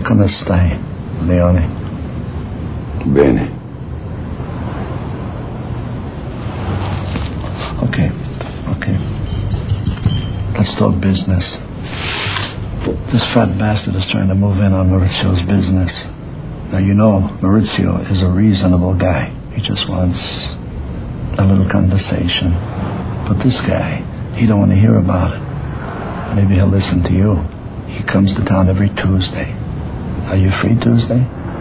come stai, Leone? Bene. Okay. Let's talk business. This fat bastard is trying to move in on Maurizio's business. Now, you know, Maurizio is a reasonable guy. He just wants a little conversation. But this guy, he don't want to hear about it. Maybe he'll listen to you. He comes to town every Tuesday. Are you free Tuesday?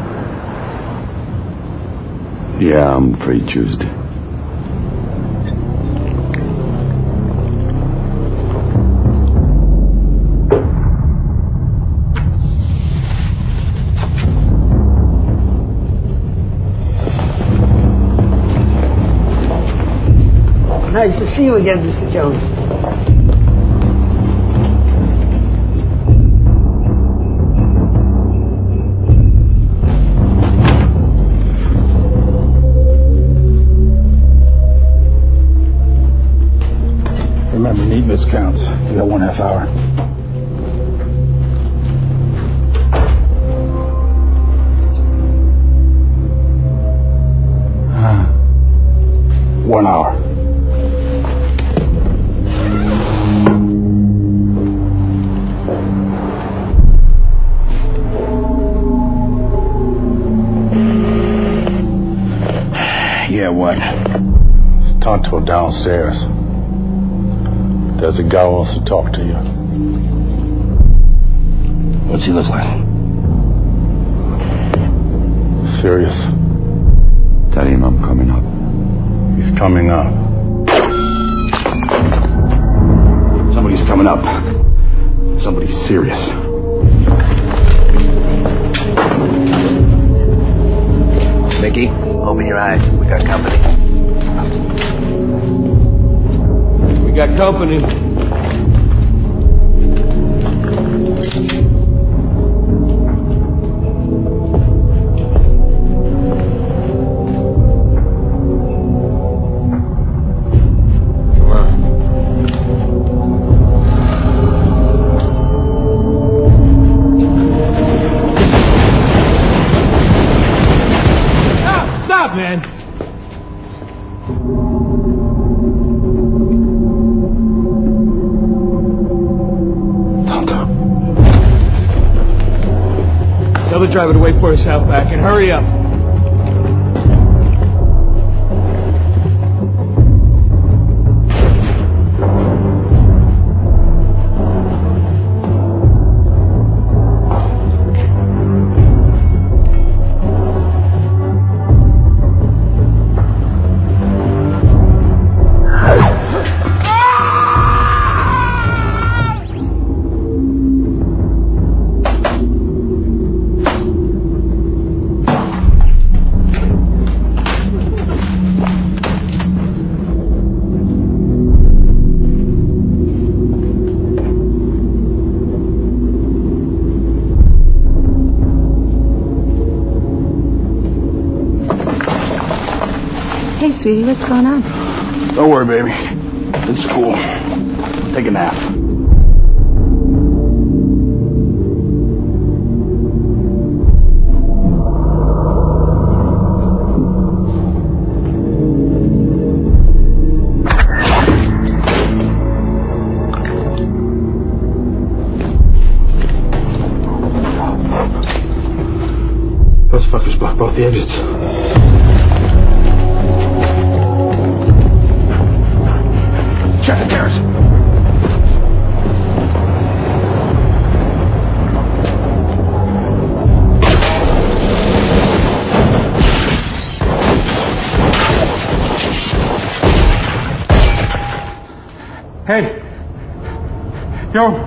Yeah, I'm free Tuesday. Nice to see you again, Mr. Jones. Remember, neatness counts. You got 1/2 hour. One hour. Yeah, what? Tonto downstairs. There's a guy who wants to talk to you. What's he look like? Serious. Tell him I'm coming up. He's coming up. Somebody's coming up. Somebody's serious. Mickey, open your eyes. We got company. We got company. Man. Tonto. Tell the driver to wait for us out back and hurry up. Hey, sweetie, what's going on? Don't worry, baby. It's cool. Take a nap. Those fuckers blocked both the exits. Check the terrace. Hey. Yo.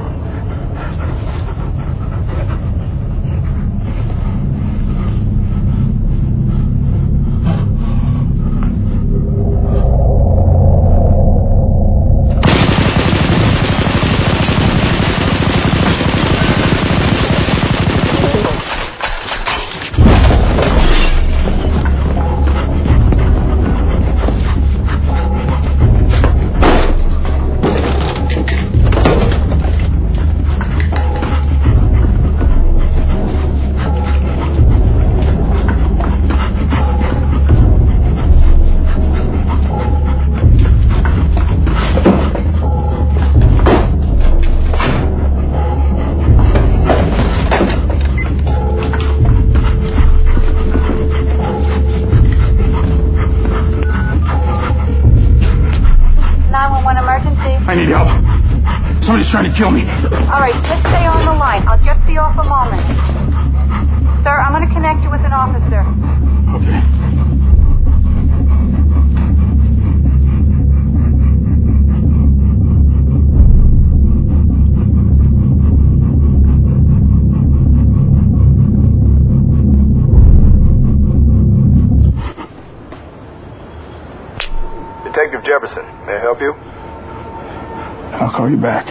guy's trying to kill me. All right, just stay on the line. I'll just be off a moment. Sir, I'm going to connect you with an officer. Okay. Detective Jefferson, may I help you? I'll call you back.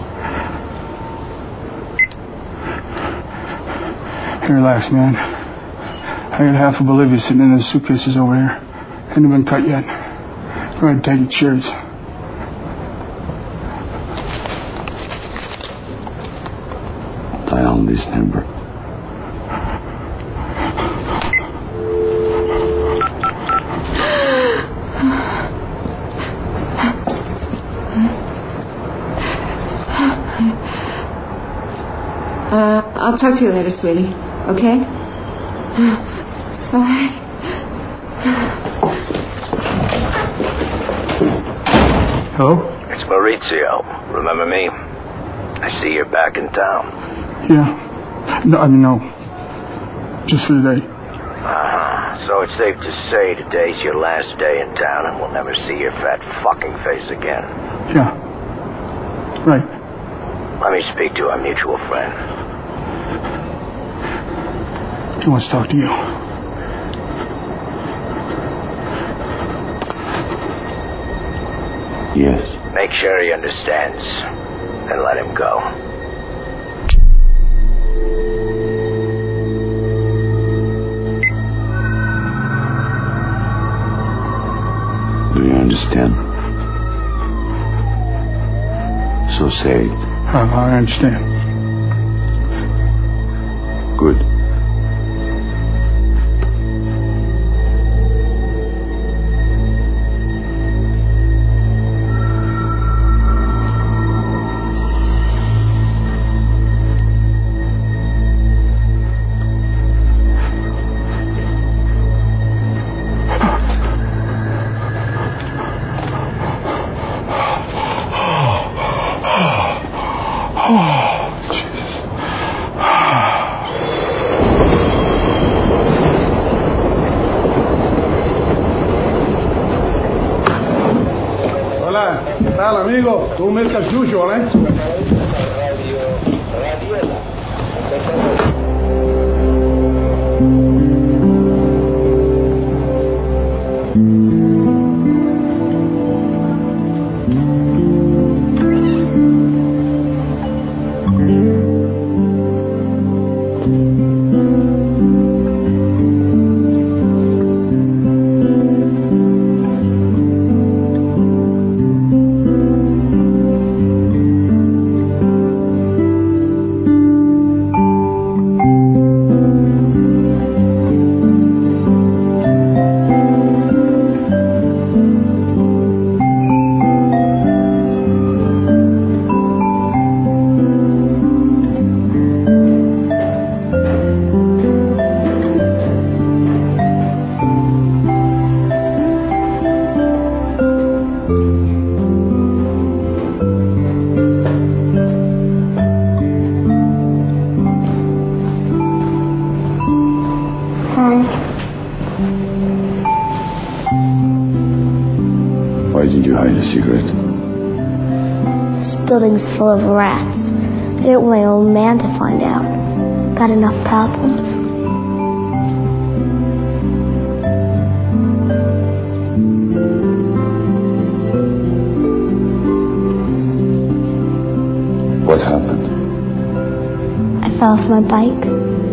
Hey, relax, man. I got half of Bolivia sitting in those suitcases over here. Ain't been cut yet. Go ahead, take it. Cheers. Dial this number. I'll talk to you later, sweetie. Okay? Bye. Hello? It's Maurizio. Remember me? I see you're back in town. Yeah. No. Just for today. So it's safe to say today's your last day in town and we'll never see your fat fucking face again. Yeah. Right. Let me speak to our mutual friend. He wants to talk to you. Yes. Make sure he understands and let him go. Do you understand? So say it. I understand. Good. Hola, amigo. Tú miss as usual, eh? Why did you hide a cigarette? This building's full of rats. I didn't want my old man to find out. Got enough problems. What happened? I fell off my bike.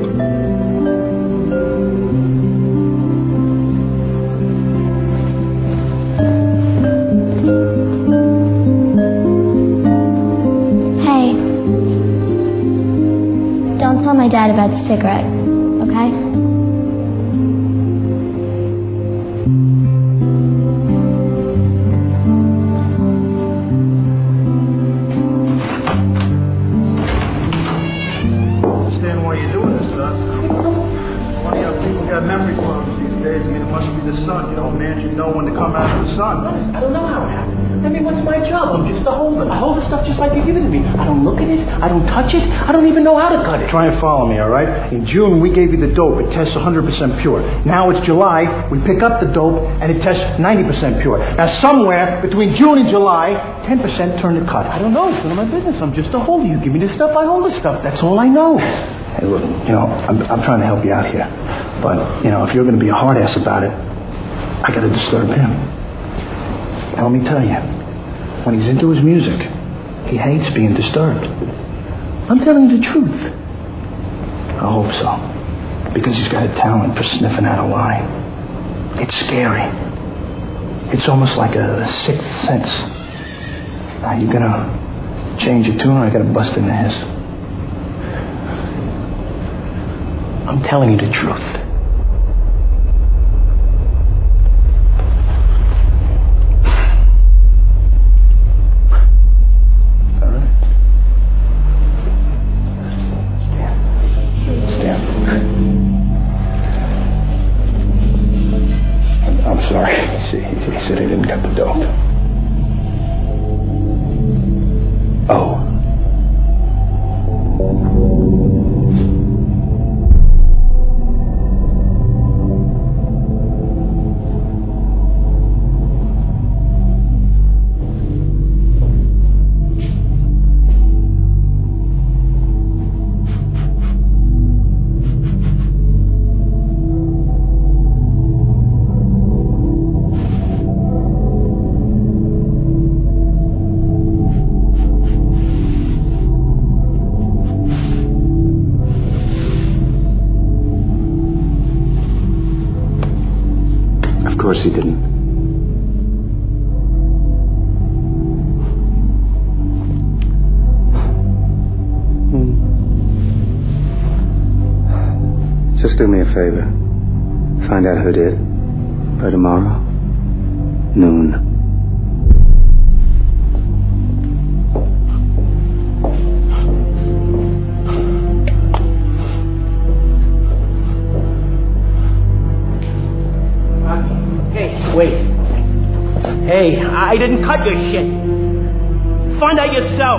Don't tell my dad about the cigarette, okay? Understand why you're doing this, son. One of your people got memory problems these days. I mean, it must be the sun. You know, a man should know when to come out of the sun. I don't know how it happened. I mean, what's my job? I'm just a holder. I hold the stuff just like you give it to me. I don't look at it. I don't touch it. I don't even know how to cut it. Try and follow me, all right? In June, we gave you the dope. It tests 100% pure. Now it's July. We pick up the dope, and it tests 90% pure. Now, somewhere between June and July, 10% turn to cut. I don't know. It's none of my business. I'm just a holder. You give me the stuff, I hold the stuff. That's all I know. Hey, look, I'm trying to help you out here. But, if you're going to be a hard ass about it, I got to disturb him. Now, let me tell you, when he's into his music, he hates being disturbed. I'm telling you the truth. I hope so. Because he's got a talent for sniffing out a lie. It's scary. It's almost like a sixth sense. Now, you gonna change your tune, or I gotta bust into his? I'm telling you the truth. All right. Stand. I'm sorry. See, he said he didn't cut the dope. Oh. Of course he didn't. Just do me a favor. Find out who did. By tomorrow, noon. Wait. Hey, I didn't cut your shit. Find out yourself.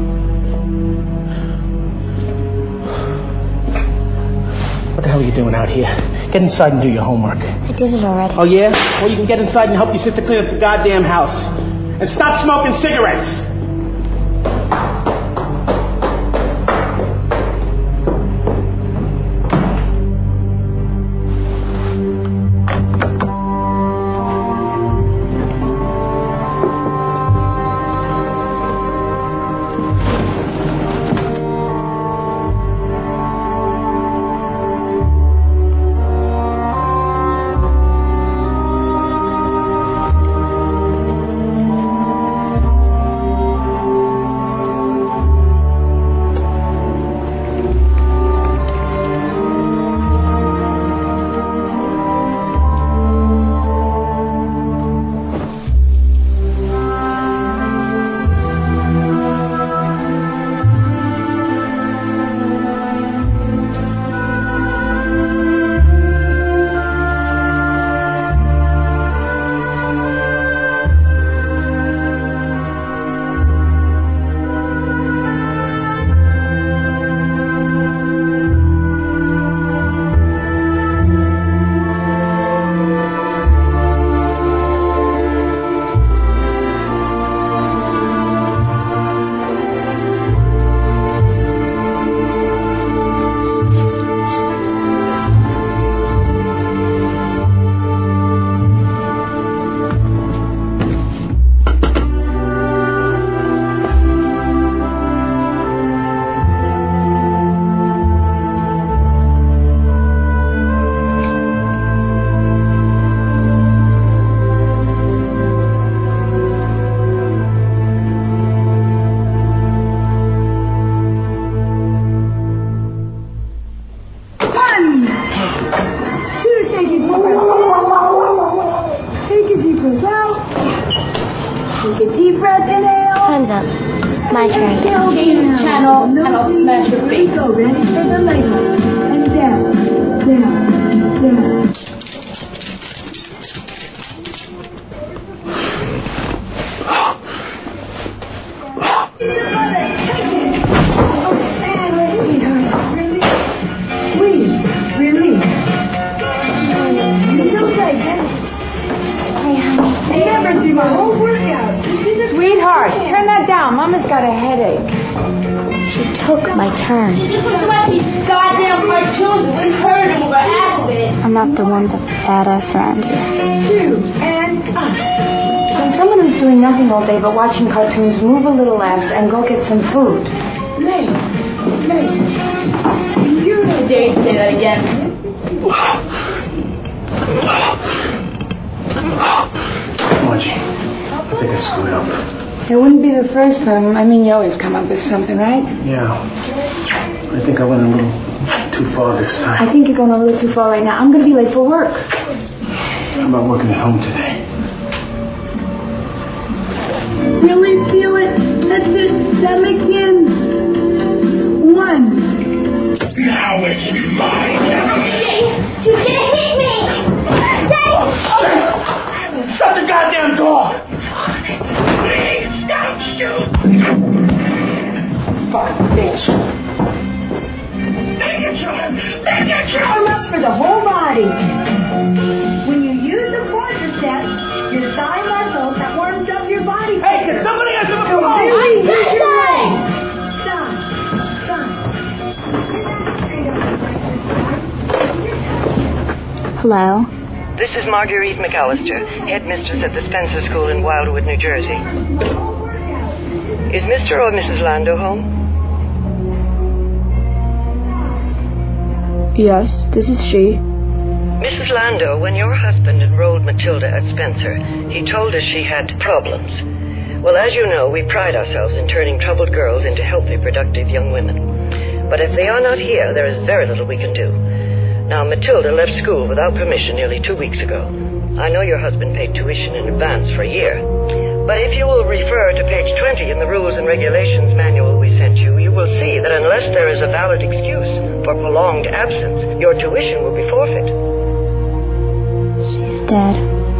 What the hell are you doing out here? Get inside and do your homework. I did it already. Oh, yeah? Well, you can get inside and help your sister clean up the goddamn house. And stop smoking cigarettes. Time's up. My turn. Change the channel and I'll smash your face. Go, ready for the label. And down, down, down. Mom, Mama's got a headache. She took my turn. She just looks like these goddamn cartoons. It wouldn't hurt him over alphabet. I'm not the one that's badass around here. You and us. When someone who's doing nothing all day but watching cartoons, move a little ass and go get some food. Mace. You don't dare say that again. Margie, I think I screwed up. It wouldn't be the first time. I mean, you always come up with something, right? Yeah. I think I went a little too far this time. I think you're going a little too far right now. I'm going to be late for work. How about working at home today? Really feel it? That's it. Stomach in. 1. Now it's mine. You can't hit me! Shut the goddamn door! Please, don't shoot! Fucking bitch. Make it short! Make it short! Arm up for the whole body. When you use the quadriceps, your thigh muscles that warms up your body. Hey, can somebody answer the phone? Really use your legs. Hello? This is Marguerite McAllister, headmistress at the Spencer School in Wildwood, New Jersey. Is Mr. or Mrs. Lando home? Yes, this is she. Mrs. Lando, when your husband enrolled Matilda at Spencer, he told us she had problems. Well, as you know, we pride ourselves in turning troubled girls into healthy, productive young women. But if they are not here, there is very little we can do. Now, Matilda left school without permission nearly 2 weeks ago. I know your husband paid tuition in advance for a year. But if you will refer to page 20 in the Rules and Regulations manual we sent you, you will see that unless there is a valid excuse for prolonged absence, your tuition will be forfeit. She's dead.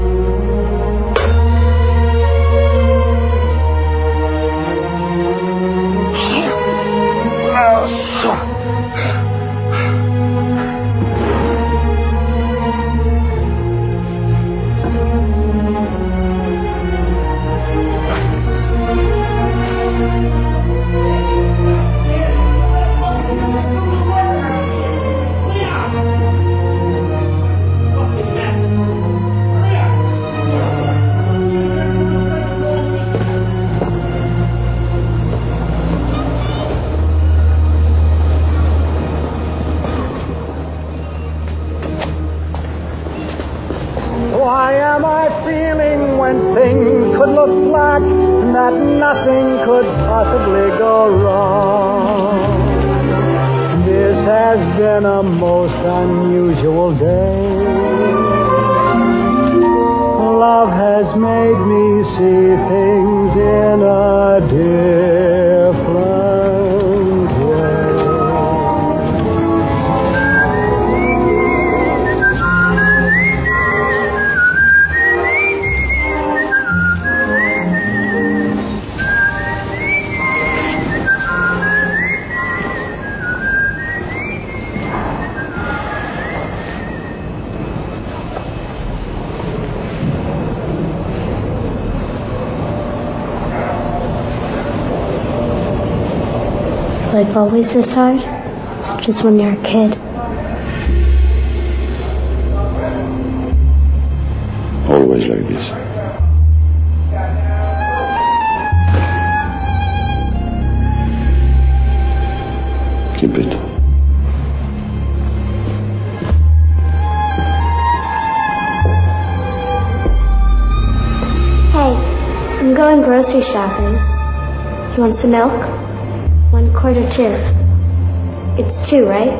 Why am I feeling when things could look black and that nothing could possibly go wrong? This has been a most unusual day. Love has made me see things in a different way. Life always this hard? Just when you're a kid? Always like this. Keep it. Hey, I'm going grocery shopping. You want some milk? 1 quart or 2? It's 2, right?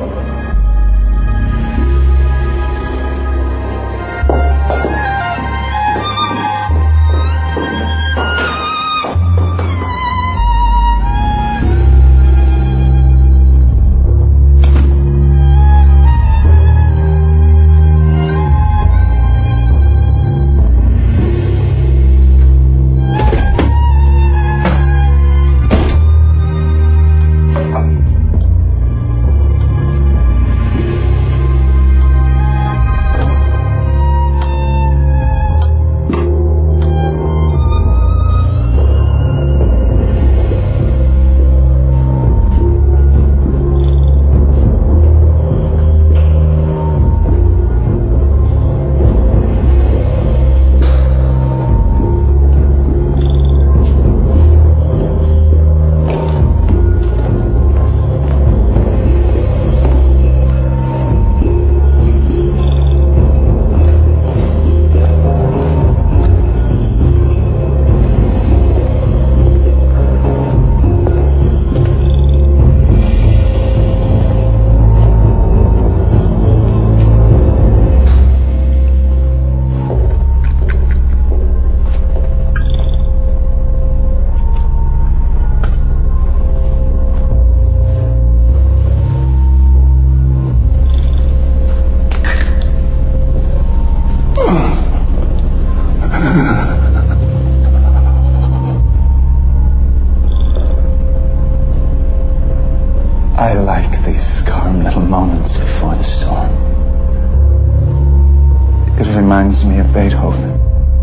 reminds me of Beethoven.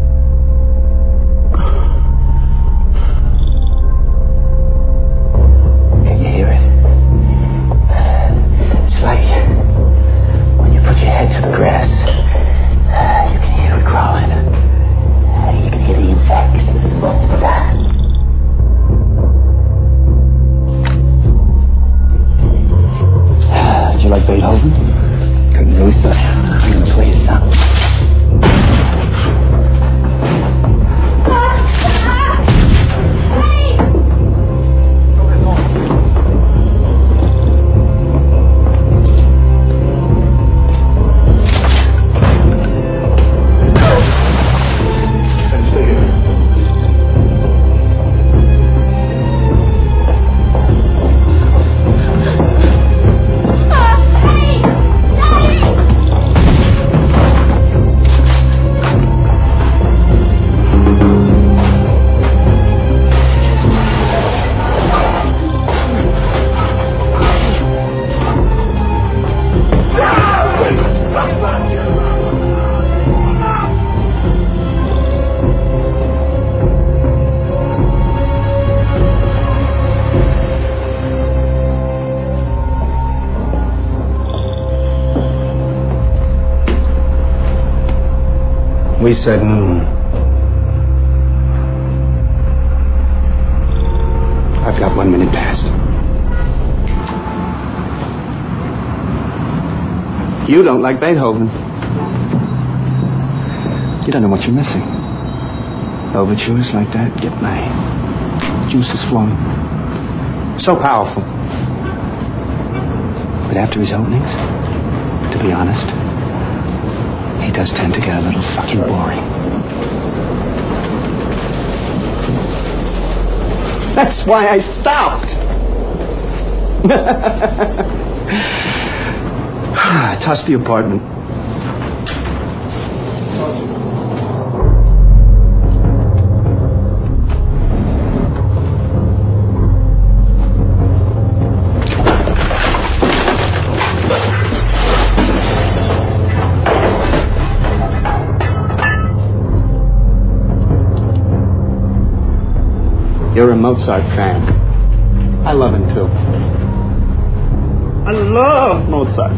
Can you hear it? It's like when you put your head to the grass, you can hear it crawling. You can hear the insects. Did you like Beethoven? Couldn't really say. I'm going to play his sound. We said moon. I've got 1 minute past. You don't like Beethoven. You don't know what you're missing. Overtures like that get my juices flowing. So powerful. But after his openings, to be honest, he does tend to get a little fucking boring. That's why I stopped. Toss the apartment. You're a Mozart fan. I love him too. I love Mozart.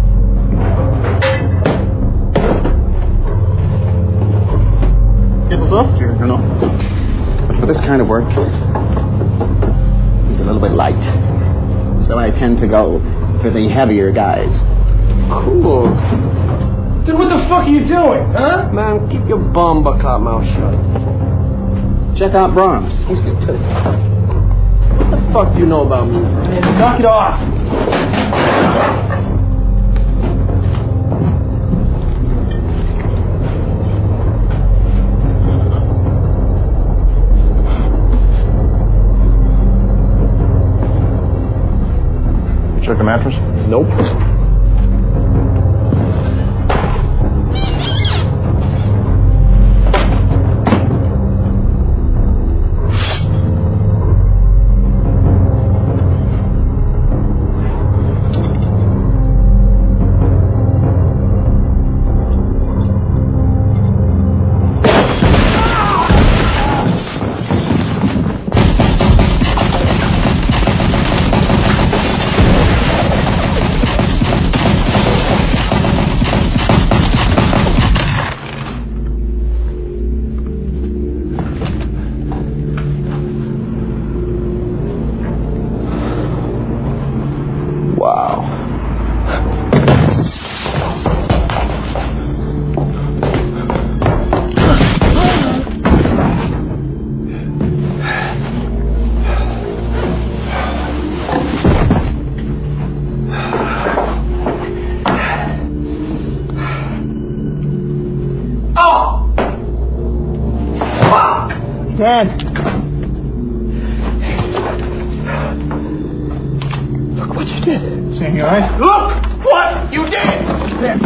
It was us here, you know. But for this kind of work, he's a little bit light. So I tend to go for the heavier guys. Cool. Dude, what the fuck are you doing, huh? Man, keep your bumbuck mouth shut. Check out Brahms. He's good too. What the fuck do you know about music? Man, knock it off. You check the mattress? Nope. Dad. Look what you did. Sam, you alright? Look what you did! There.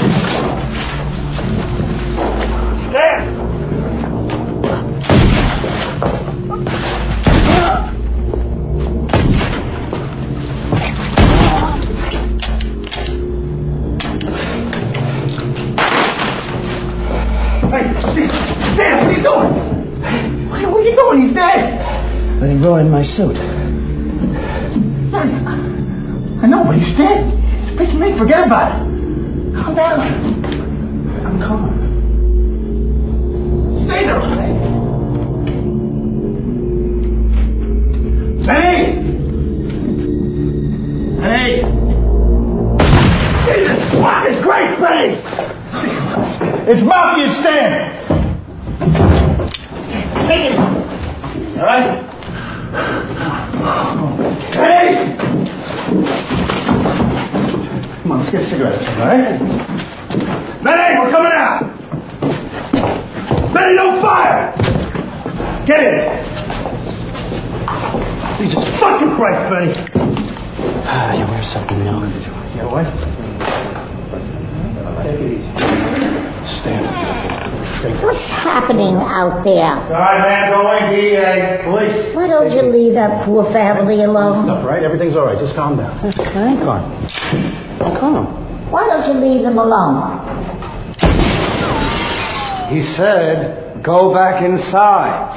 There! Stan, what are you doing? What are you doing? He's dead. Let him go in my suit. I know, but he's dead. It's a piece of meat. Forget about it. Calm down. I'm calm. Stay there, okay? Hey! Hey! Jesus fucking Christ, Benny! It's Mafia Stan! Take it! All right? Hey! Come on, let's get cigarettes, all right? Benny, we're coming out! Benny, don't fire! Get in! Jesus fucking Christ, Benny! You wear something new. Yeah, what? Take it easy. Stand. What's happening out there? All right, man, going, DA, police. Why don't you leave that poor family alone? Stuff, right? Everything's all right. Just calm down. Okay, calm. Why don't you leave them alone? He said, go back inside.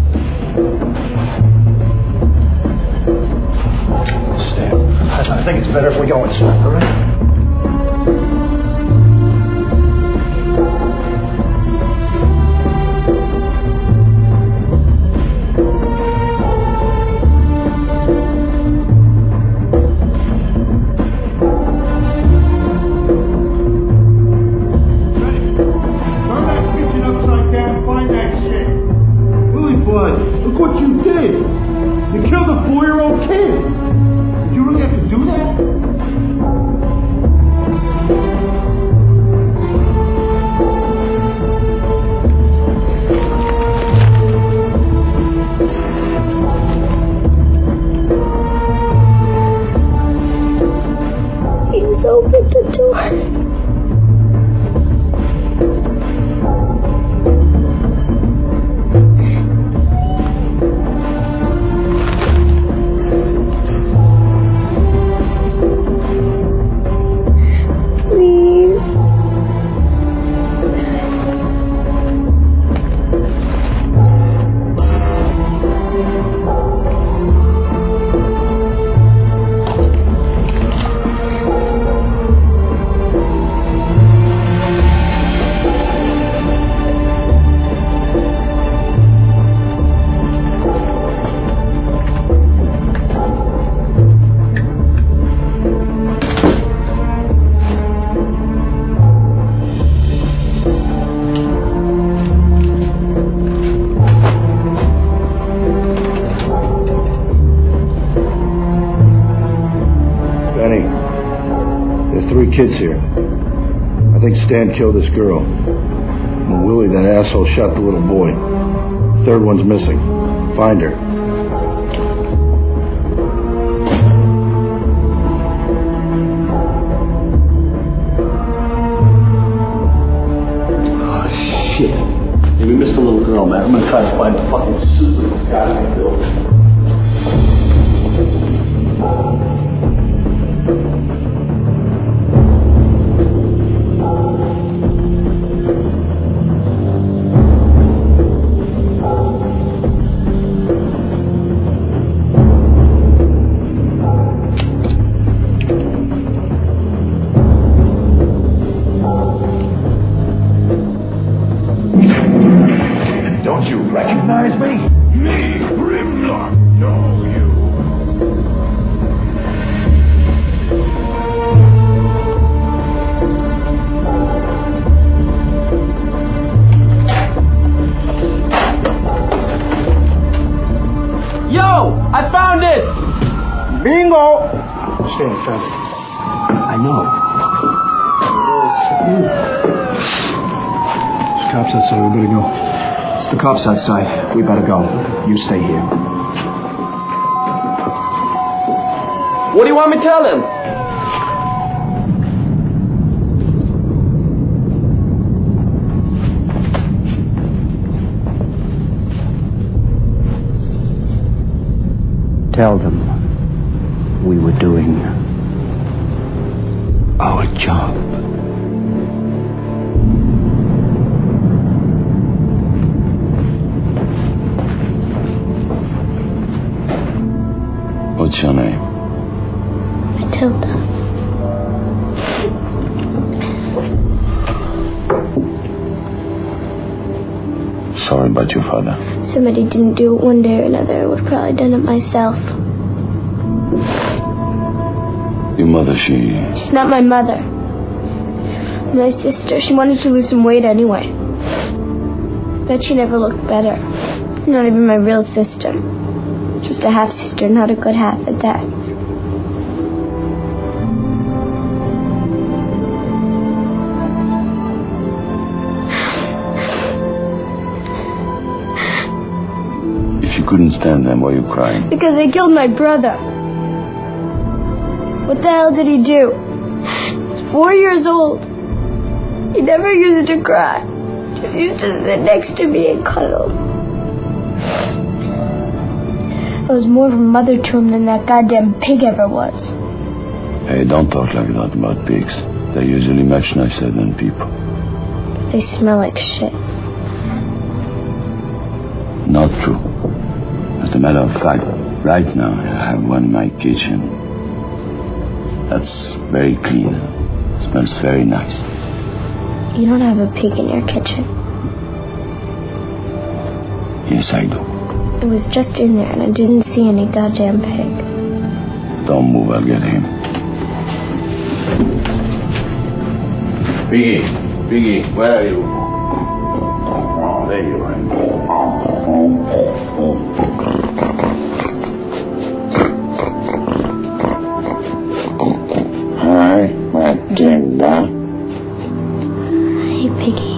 Stan, I think it's better if we go inside, all right? Look what you did. You killed a 4-year-old kid. Did you really have to do that? He's opened the door. Kids here. I think Stan killed this girl. And Willie, that asshole, shot the little boy. The third one's missing. Find her. Oh, shit. Hey, we missed a little girl, man. I'm gonna try to find the fucking suit that this guy's gonna build. Don't you recognize me? Me, Grimlock, know you. Yo, I found it! Bingo! Stan found it. I know. There's cops outside. We better go. The cops outside. We better go. You stay here. What do you want me to tell him? Tell them we were doing our job. What's your name? Matilda. Sorry about your father. Somebody didn't do it one day or another. I would have probably done it myself. Your mother, She's not my mother. My sister. She wanted to lose some weight anyway. Bet she never looked better. Not even my real sister. Just a half-sister, not a good half at that. If you couldn't stand them, why are you crying? Because they killed my brother. What the hell did he do? He's 4 years old. He never used to cry. Just used to sit next to me and cuddle. I was more of a mother to him than that goddamn pig ever was. Hey, don't talk like that about pigs. They're usually much nicer than people. They smell like shit. Not true. As a matter of fact, right now I have one in my kitchen. That's very clean. Smells very nice. You don't have a pig in your kitchen. Yes, I do. It was just in there and I didn't see any goddamn pig. Don't move, I'll get him. Piggy, where are you? Oh, there you are. Hi, Matilda. Hey, Piggy.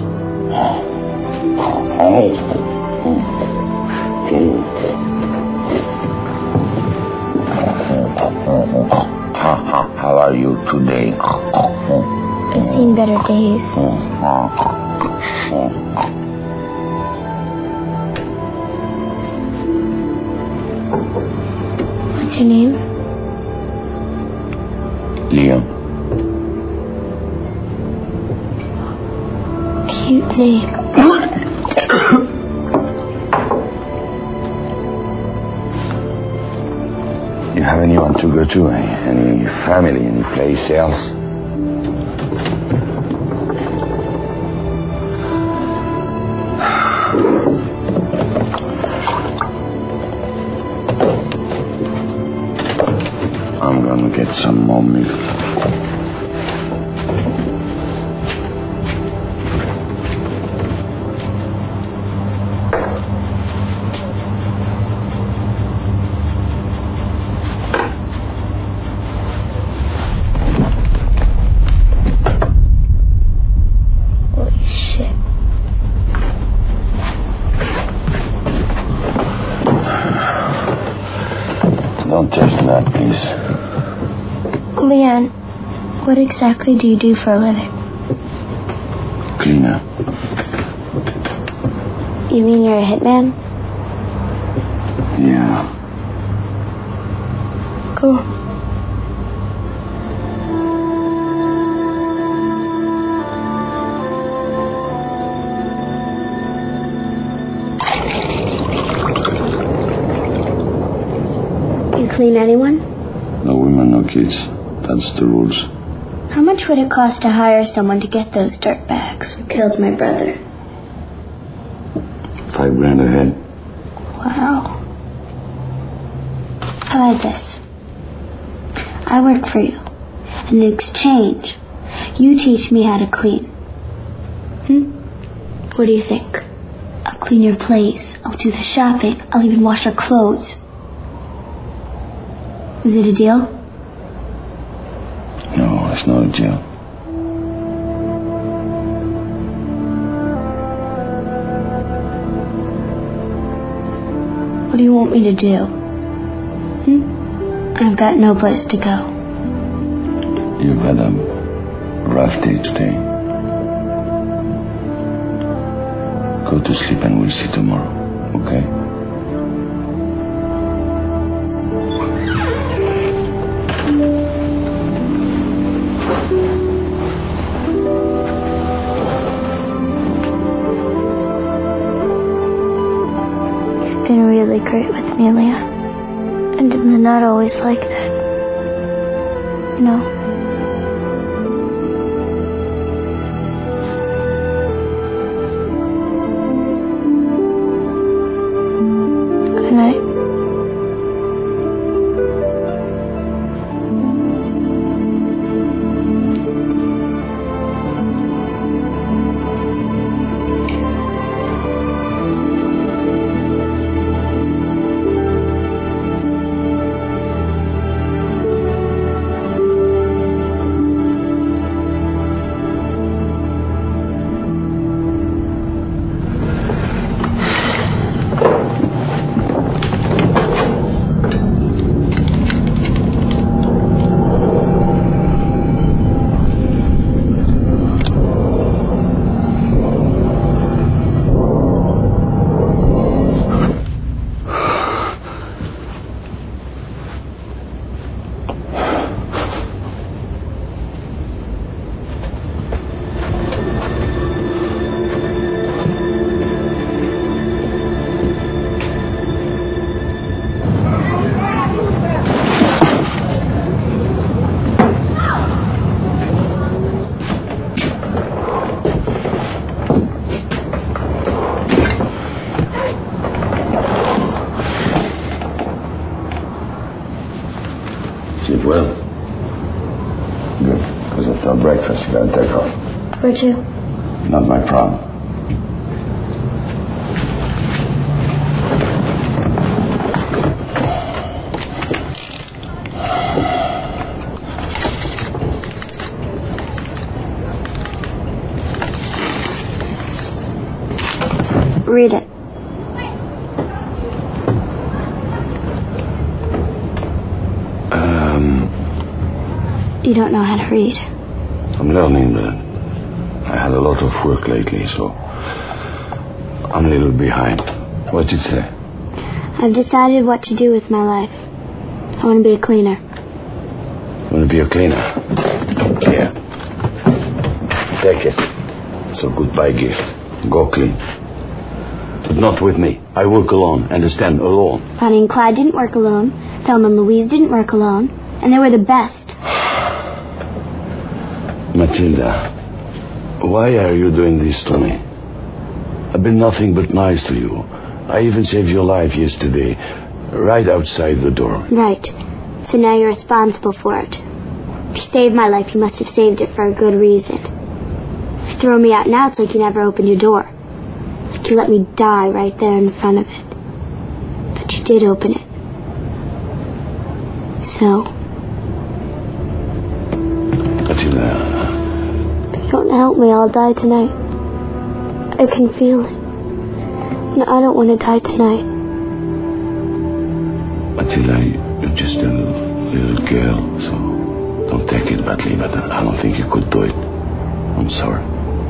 How are you today? I've seen better days. What's your name? Leon. Cute name. You have anyone to go to? Any family, any place else? I'm gonna get some more milk. Don't touch that, please. Leon, what exactly do you do for a living? Cleaner. You mean you're a hitman? Yeah. Cool. Clean anyone? No women, no kids. That's the rules. How much would it cost to hire someone to get those dirtbags who killed my brother? $5,000 a head. Wow. How about this? I work for you. And in exchange, you teach me how to clean. What do you think? I'll clean your place. I'll do the shopping. I'll even wash your clothes. Is it a deal? No, it's not a deal. What do you want me to do? I've got no place to go. You've had a rough day today. Go to sleep and we'll see tomorrow, okay? You've been really great with me, Leon. I And they're not always like that. No. Good night. Sleep well? Good. Because after breakfast, you gotta take off. Where to? Not my problem. Read it. You don't know how to read. I'm learning, but I had a lot of work lately, so I'm a little behind. What did it say? I've decided what to do with my life. I want to be a cleaner. You want to be a cleaner? Here. Take it. It's a goodbye gift. Go clean. But not with me. I work alone. Understand? Alone. Bonnie and Clyde didn't work alone. Thelma and Louise didn't work alone. And they were the best. Matilda, why are you doing this to me? I've been nothing but nice to you. I even saved your life yesterday, right outside the door. Right. So now you're responsible for it. If you saved my life, you must have saved it for a good reason. If you throw me out now, it's like you never opened your door. Like you let me die right there in front of it. But you did open it. So... Matilda... If you don't help me, I'll die tonight. I can feel it. No, I don't want to die tonight. Matilda, you're just a little girl, so don't take it badly, but I don't think you could do it. I'm sorry.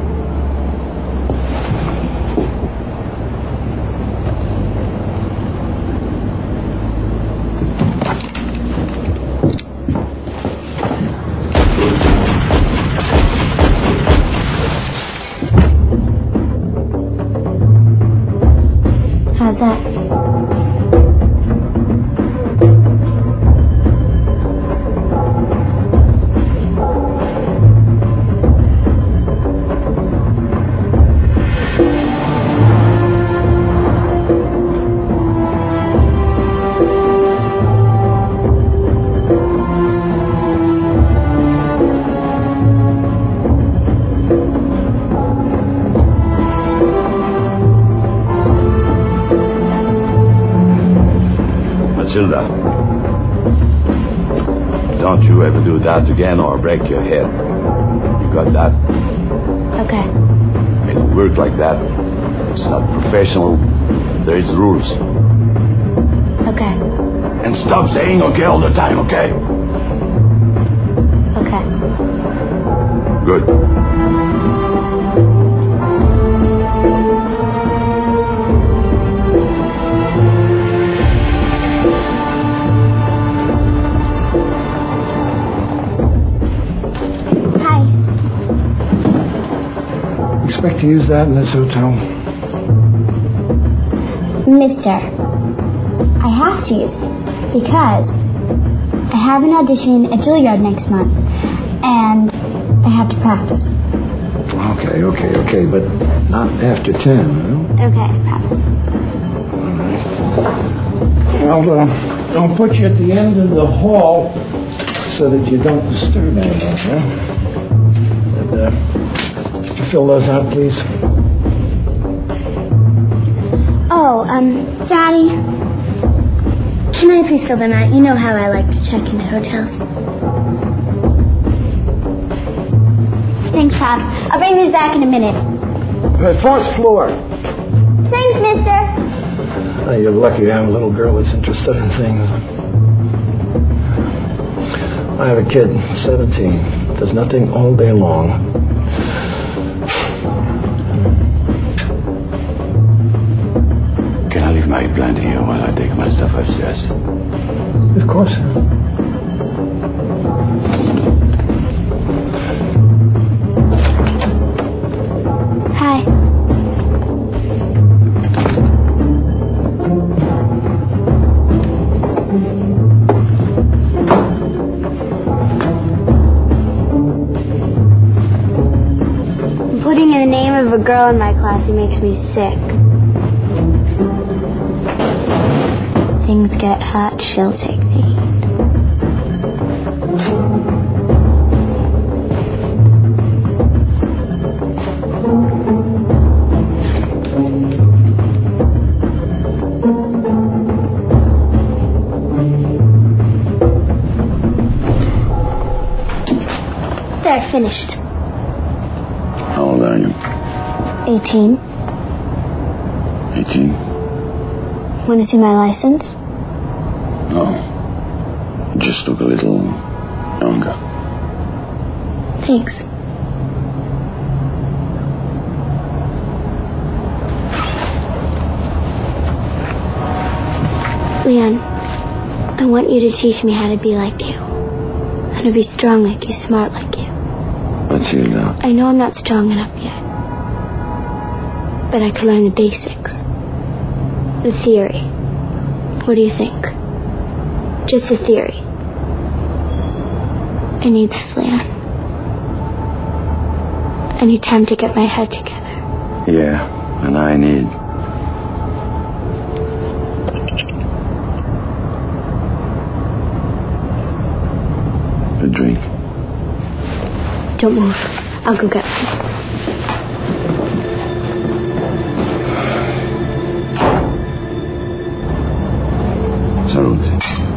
How's that? Matilda, don't you ever do that again or break your head. You got that? Okay. It don't work like that. It's not professional. There is rules. Okay. And stop saying okay all the time, okay? Okay. Good. Expect to use that in this hotel. Mister, I have to use it. Because I have an audition at Juilliard next month, and I have to practice. Okay, but not after 10, no? Okay, I promise. I'll put you at the end of the hall so that you don't disturb anyone, huh? And, fill those out, please. Oh, Daddy, can I please fill them out? You know how I like to check into hotels. Thanks, Pop. I'll bring these back in a minute. Fourth floor. Thanks, mister. You're lucky I have a little girl that's interested in things. I have a kid, 17, does nothing all day long. Can I leave my plant here while I take my stuff upstairs? Of course. Hi. Putting in the name of a girl in my class who makes me sick. Things get hot, she'll take me. There, finished. How old are you? 18. 18? Want to see my license? No. Just look a little younger. Thanks. Leon, I want you to teach me how to be like you. How to be strong like you, smart like you. Let's hear it out. I know I'm not strong enough yet. But I could learn the basics. The theory. What do you think? Just the theory. I need this, Leon. I need time to get my head together. Yeah, and I need... a drink. Don't move. I'll go get one. Salute.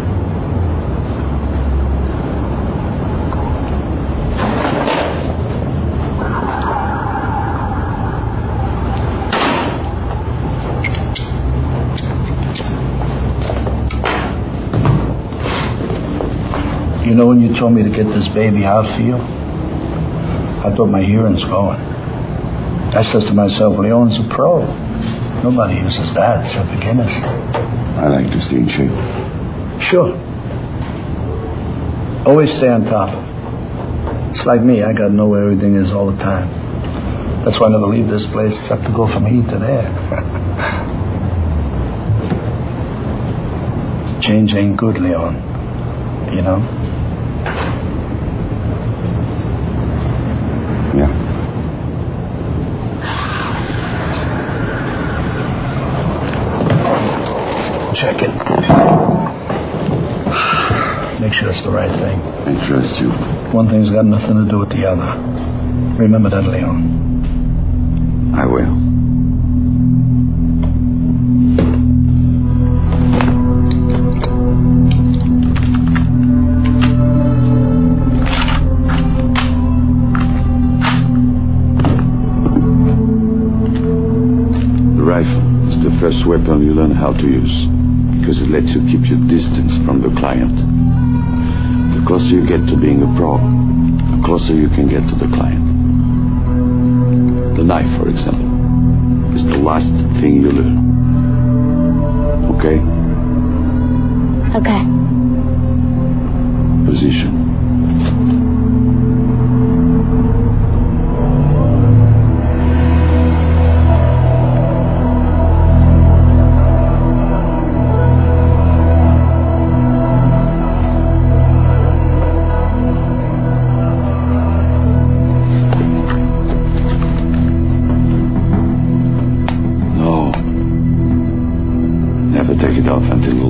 You know, when you told me to get this baby out for you, I thought my hearing's going. I says to myself, Leon's a pro. Nobody uses that except beginners. I like to stay in shape. Sure. Always stay on top of it. It's like me. I got to know where everything is all the time. That's why I never leave this place except to go from here to there. Change ain't good, Leon. You know? Yeah. Check it. Make sure it's the right thing. I trust you. One thing's got nothing to do with the other. Remember that, Leon. I will. The rifle is the first weapon you learn how to use, because it lets you keep your distance from the client. The closer you get to being a pro, the closer you can get to the client. The knife, for example, is the last thing you learn. Okay? Okay. Position.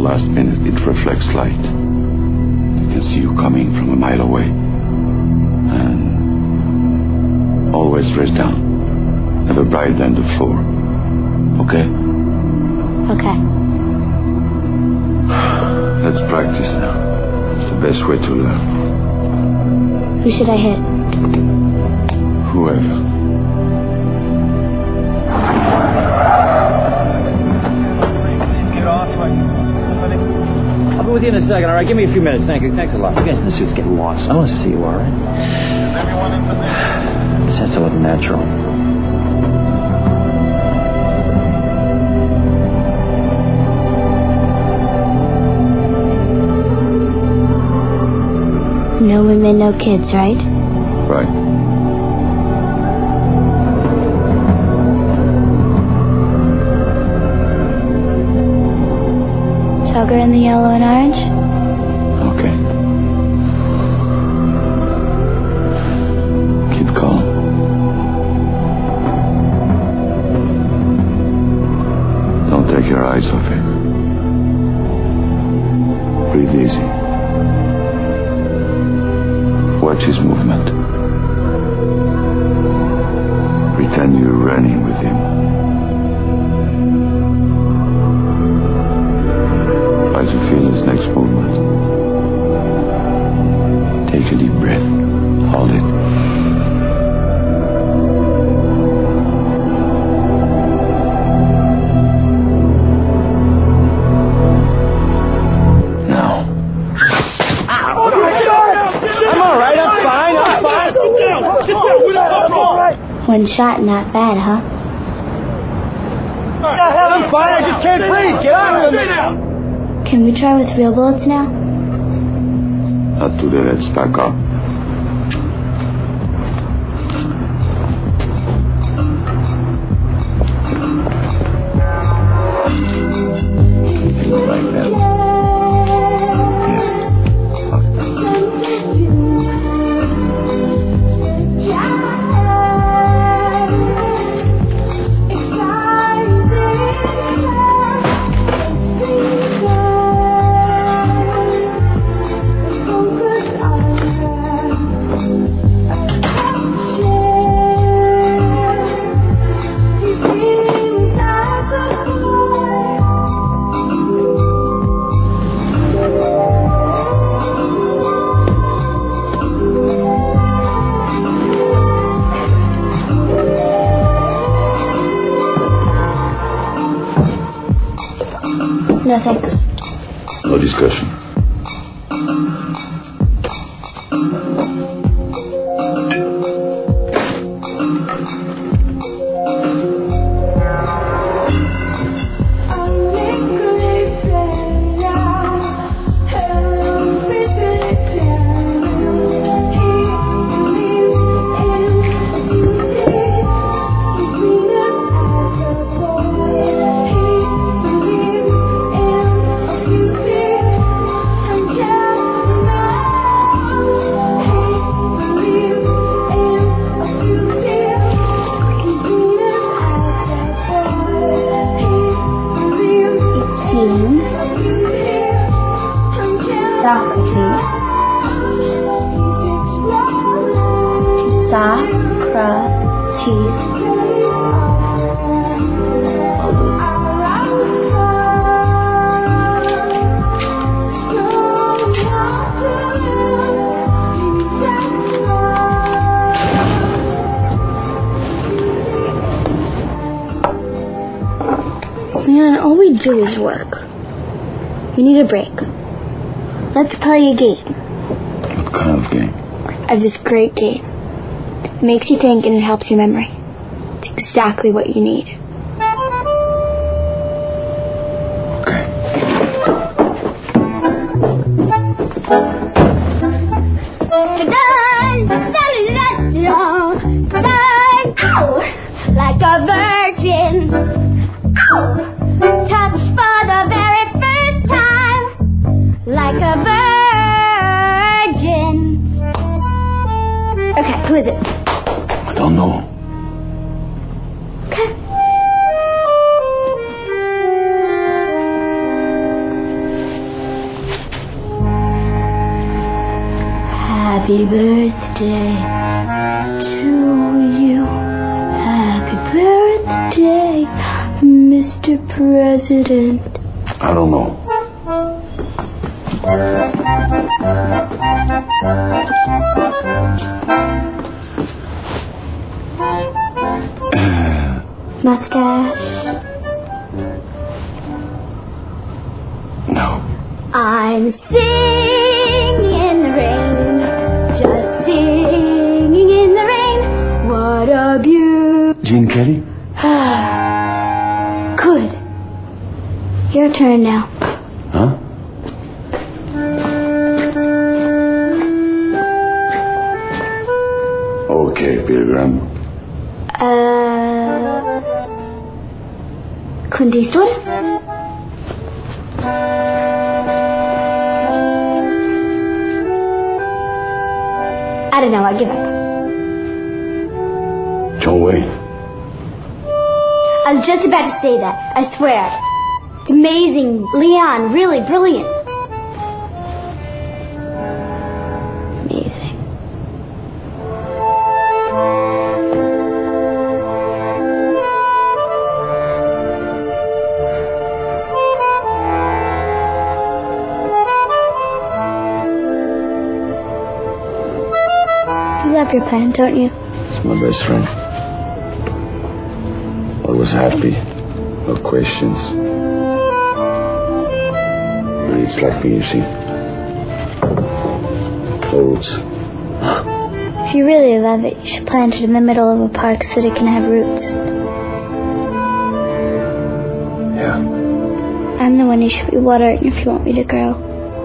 last minute, it reflects light. I can see you coming from a mile away. And always raise down. Never brighter than the floor. Okay? Okay. Let's practice now. It's the best way to learn. Who should I hit? Whoever. I'll be with you in a second, all right? Give me a few minutes. Thank you. Thanks a lot. You guys in the suits getting lost. I want to see you, all right? This has to look natural. No women, no kids, right? Right. Sugar in the yellow and orange? Okay. Keep calm. Don't take your eyes off it. Breathe easy. Watch his movement. Pretend you're running with him. Try to feel his next movement. Take a deep breath. Hold it. One shot, not bad, huh? I'm fine. I just can't breathe. Get out of me. Can we try with real bullets now? Not today. Let's back up. Like that. No, thanks. No discussion. Man, all we do is work. We need a break. Let's play a game. What kind of game? I have this great game. It makes you think and it helps your memory. It's exactly what you need. Like a virgin, touched for the very first time, like a virgin. Okay, who is it? I don't know. Okay, Happy birthday to you. Happy birthday, Mr. President. I don't know. Mustache? No. I'm singing in the rain, just singing in the rain. What a beauty. Gene Kelly? Good. Your turn now. Huh? Okay, Pilgrim. Clint Eastwood? I don't know, I give up. John Wayne. I was just about to say that, I swear. It's amazing. Leon, really brilliant. Amazing. You love your plant, don't you? It's my best friend. Always happy. No questions. It's like me, you see. Roots. If you really love it, you should plant it in the middle of a park so that it can have roots. Yeah. I'm the one who should be watering if you want me to grow.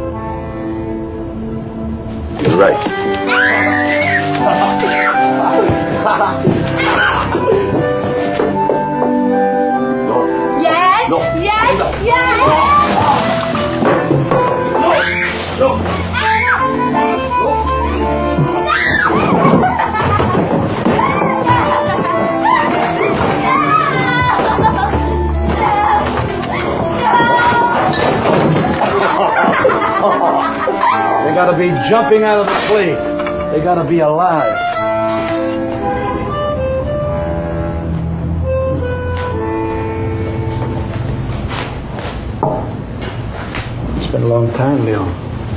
You're right. Yes! No. Yes! No. Yes! No. They gotta be jumping out of the plate. They gotta be alive. It's been a long time, Leon.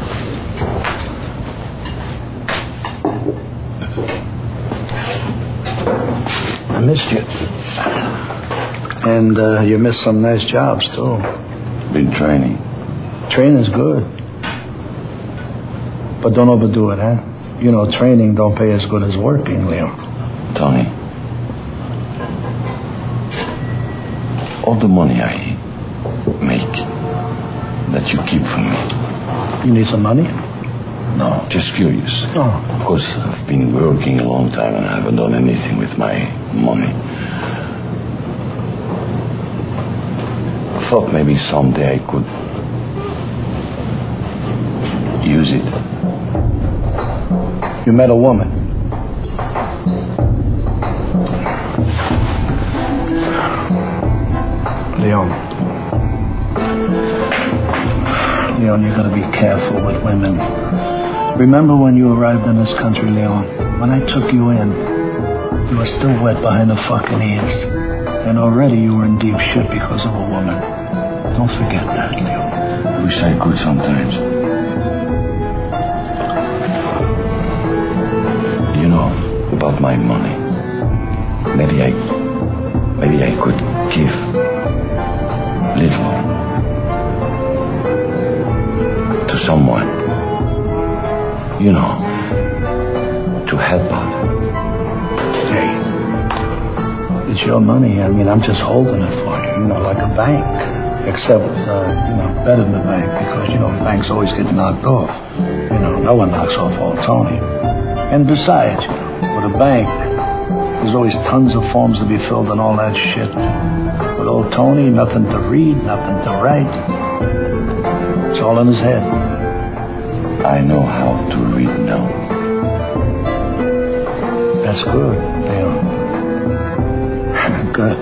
I missed you. And you missed some nice jobs, too. Been training. Training's good. But don't overdo it, huh? You know, training don't pay as good as working, Leon. Tony, all the money I make that you keep from me. You need some money? No, just curious. Oh. Of course, I've been working a long time and I haven't done anything with my money. I thought maybe someday I could use it. You met a woman. Leon, you gotta be careful with women. Remember when you arrived in this country, Leon? When I took you in, you were still wet behind the fucking ears. And already you were in deep shit because of a woman. Don't forget that, Leon. I wish I could sometimes. You know, about my money. Maybe I could give little to someone. You know, to help out. Hey, it's your money. I mean, I'm just holding it for you, like a bank. Except, better than a bank because, banks always get knocked off. No one knocks off Old Tony. And besides, with a bank, there's always tons of forms to be filled and all that shit. With Old Tony, nothing to read, nothing to write. It's all in his head. I know how to read now. That's good, Leon. Good.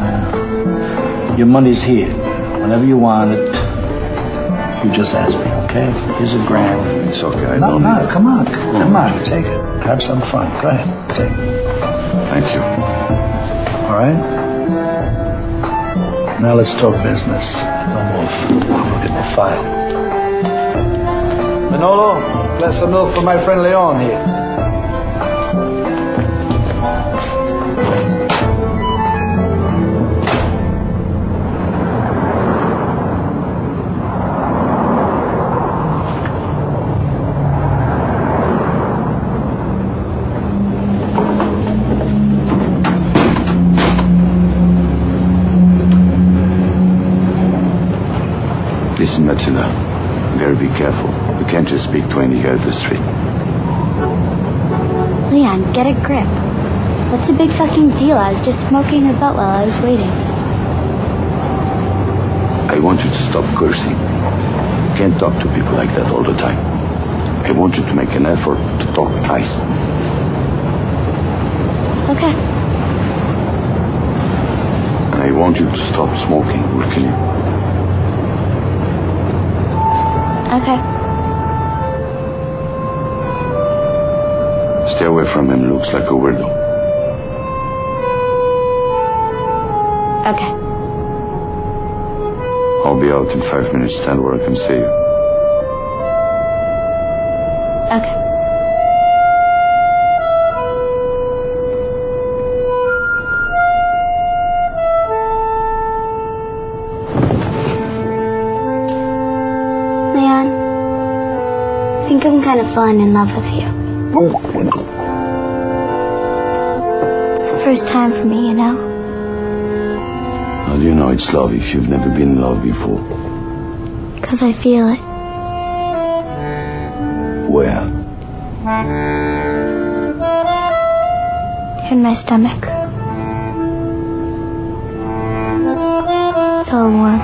Your money's here. Whenever you want it, you just ask me, okay? okay? Here's $1,000. It's okay. I No, don't need it. come on. Come on, take it. Have some fun. Go ahead, take it. Thank you. All right? Now let's talk business. Don't move. Look at the file. Manolo, glass of milk for my friend Leon here. Listen, Matilda, you gotta be careful. You can't just speak to any guy at the street. Leon, get a grip. What's the big fucking deal? I was just smoking a butt while I was waiting. I want you to stop cursing. You can't talk to people like that all the time. I want you to make an effort to talk nice. Okay. And I want you to stop smoking. We'll kill you. Okay. Stay away from him. Looks like a weirdo. Okay. I'll be out in 5 minutes. Stand where I can see you. Okay. Leon, I think I'm kind of falling in love with you. It's the first time for me, you know? How do you know it's love if you've never been in love before? 'Cause I feel it. Where? In my stomach. It's all warm.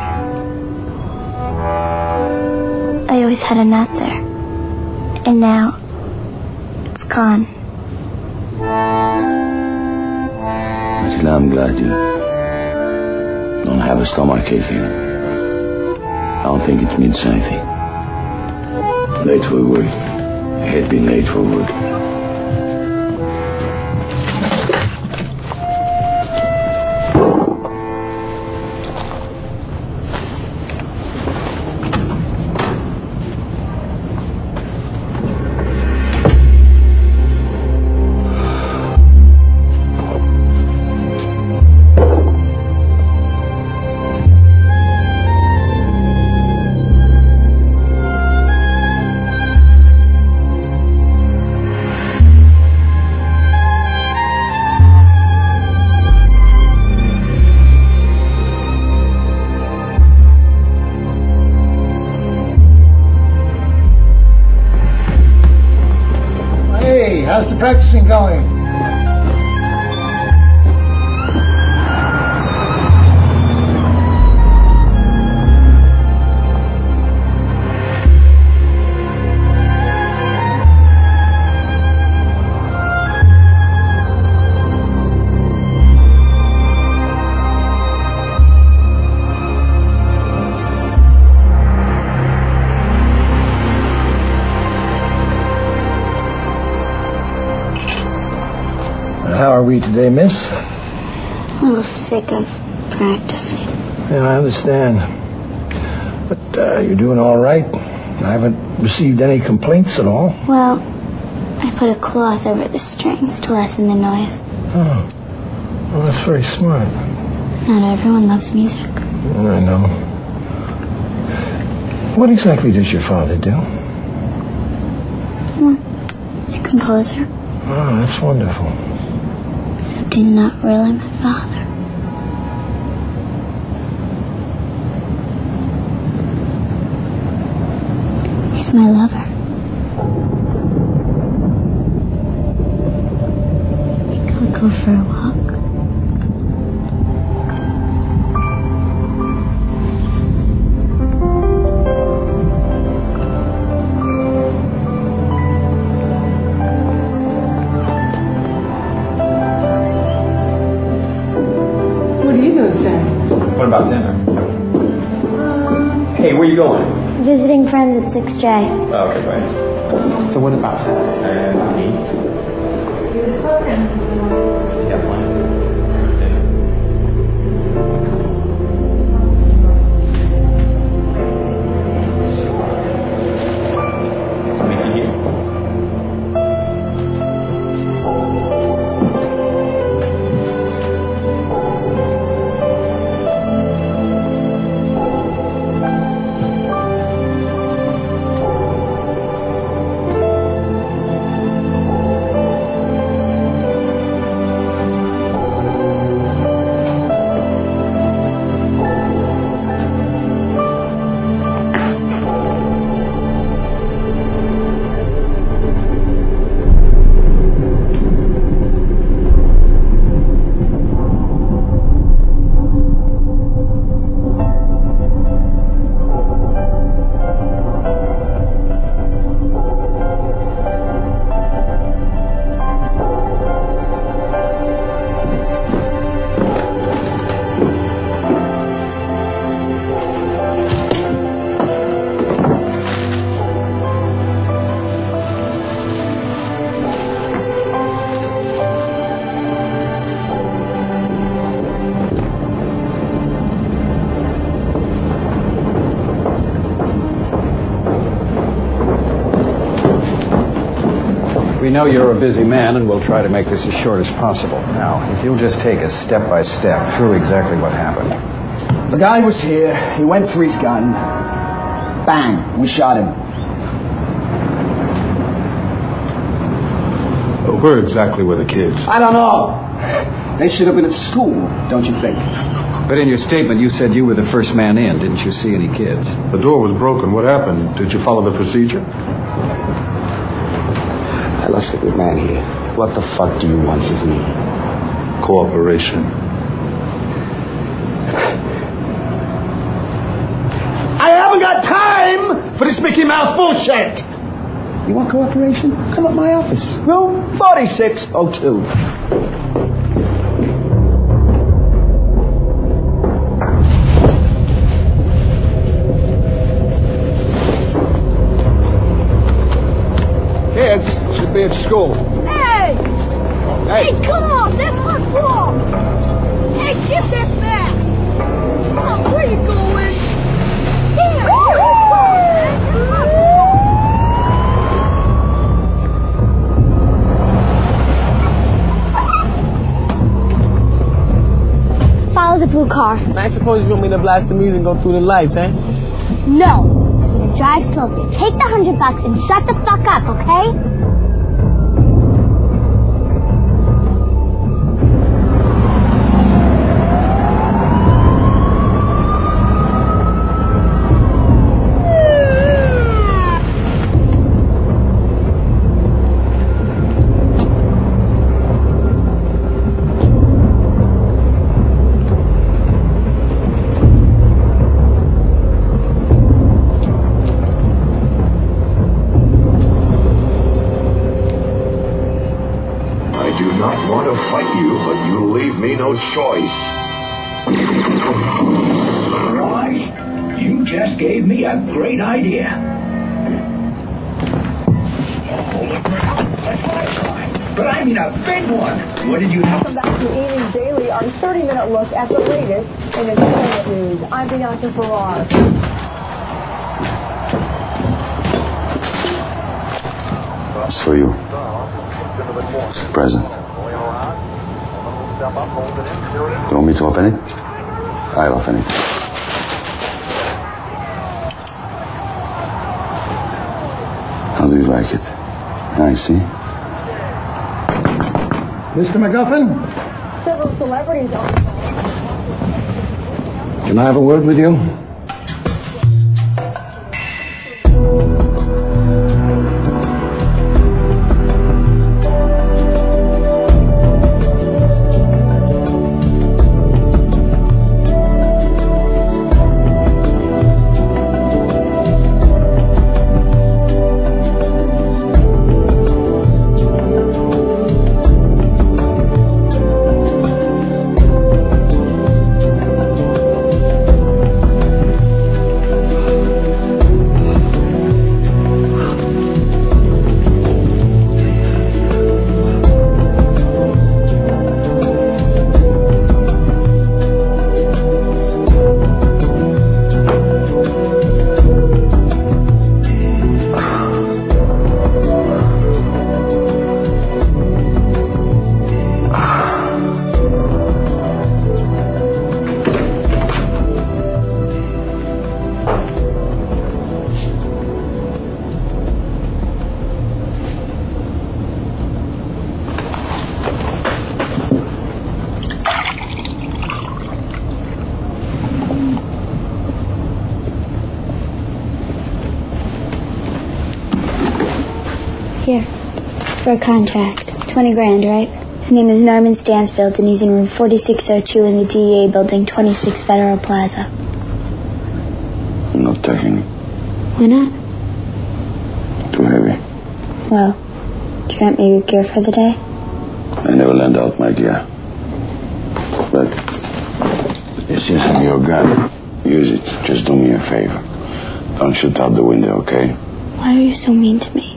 I always had a knot there. And now, it's gone. Matilda, I'm glad you don't have a stomachache here. I don't think it means anything. Late for work. I had been late for work. How's the practicing going? How are we today, miss? I'm a little sick of practicing. Yeah, I understand. But you're doing all right. I haven't received any complaints at all. Well, I put a cloth over the strings to lessen the noise. Oh, well, that's very smart. Not everyone loves music. I know. What exactly does your father do? Well, he's a composer. Oh, that's wonderful. Except he's not really my father. He's my lover. Can we go for a walk? What about dinner? Hey, where you going? Visiting friends at 6J. Oh, okay, fine. So what about that? Meet? Yeah, fine. We know you're a busy man, and we'll try to make this as short as possible. Now, if you'll just take us step by step through exactly what happened. The guy was here. He went for his gun. Bang! We shot him. Where exactly were the kids? I don't know. They should have been at school, don't you think? But in your statement, you said you were the first man in. Didn't you see any kids? The door was broken. What happened? Did you follow the procedure? I lost a good man here. What the fuck do you want with me? Cooperation. I haven't got time for this Mickey Mouse bullshit! You want cooperation? Come at my office. Room 4602. Kids should be at school. Hey! Hey! Hey, come on! That's my ball! Hey, give that back! Come on, where you going? Damn! Follow the blue car. I suppose you want me to blast the music and go through the lights, eh? No. I'm gonna drive slowly. Take the $100 and shut the fuck up, okay? No choice. Right. You just gave me a great idea. But I mean a big one. What did you have? Welcome back to Evening Daily, our 30-minute look at the latest in entertainment news. I'm Bianca Farrar. It's for you. It's a present. You want me to open it? I'll open it. How do you like it? Nice, see? Mr. McGuffin? Several celebrities on the phone. Can I have a word with you? For a contract. 20 grand, right? His name is Norman Stansfield, and he's in room 4602 in the DEA building, 26 Federal Plaza. I'm not taking it. Why not? Too heavy. Well, do you want me your gear for the day? I never lend out my gear. But you still have your gun. Use it. Just do me a favor. Don't shoot out the window, okay? Why are you so mean to me?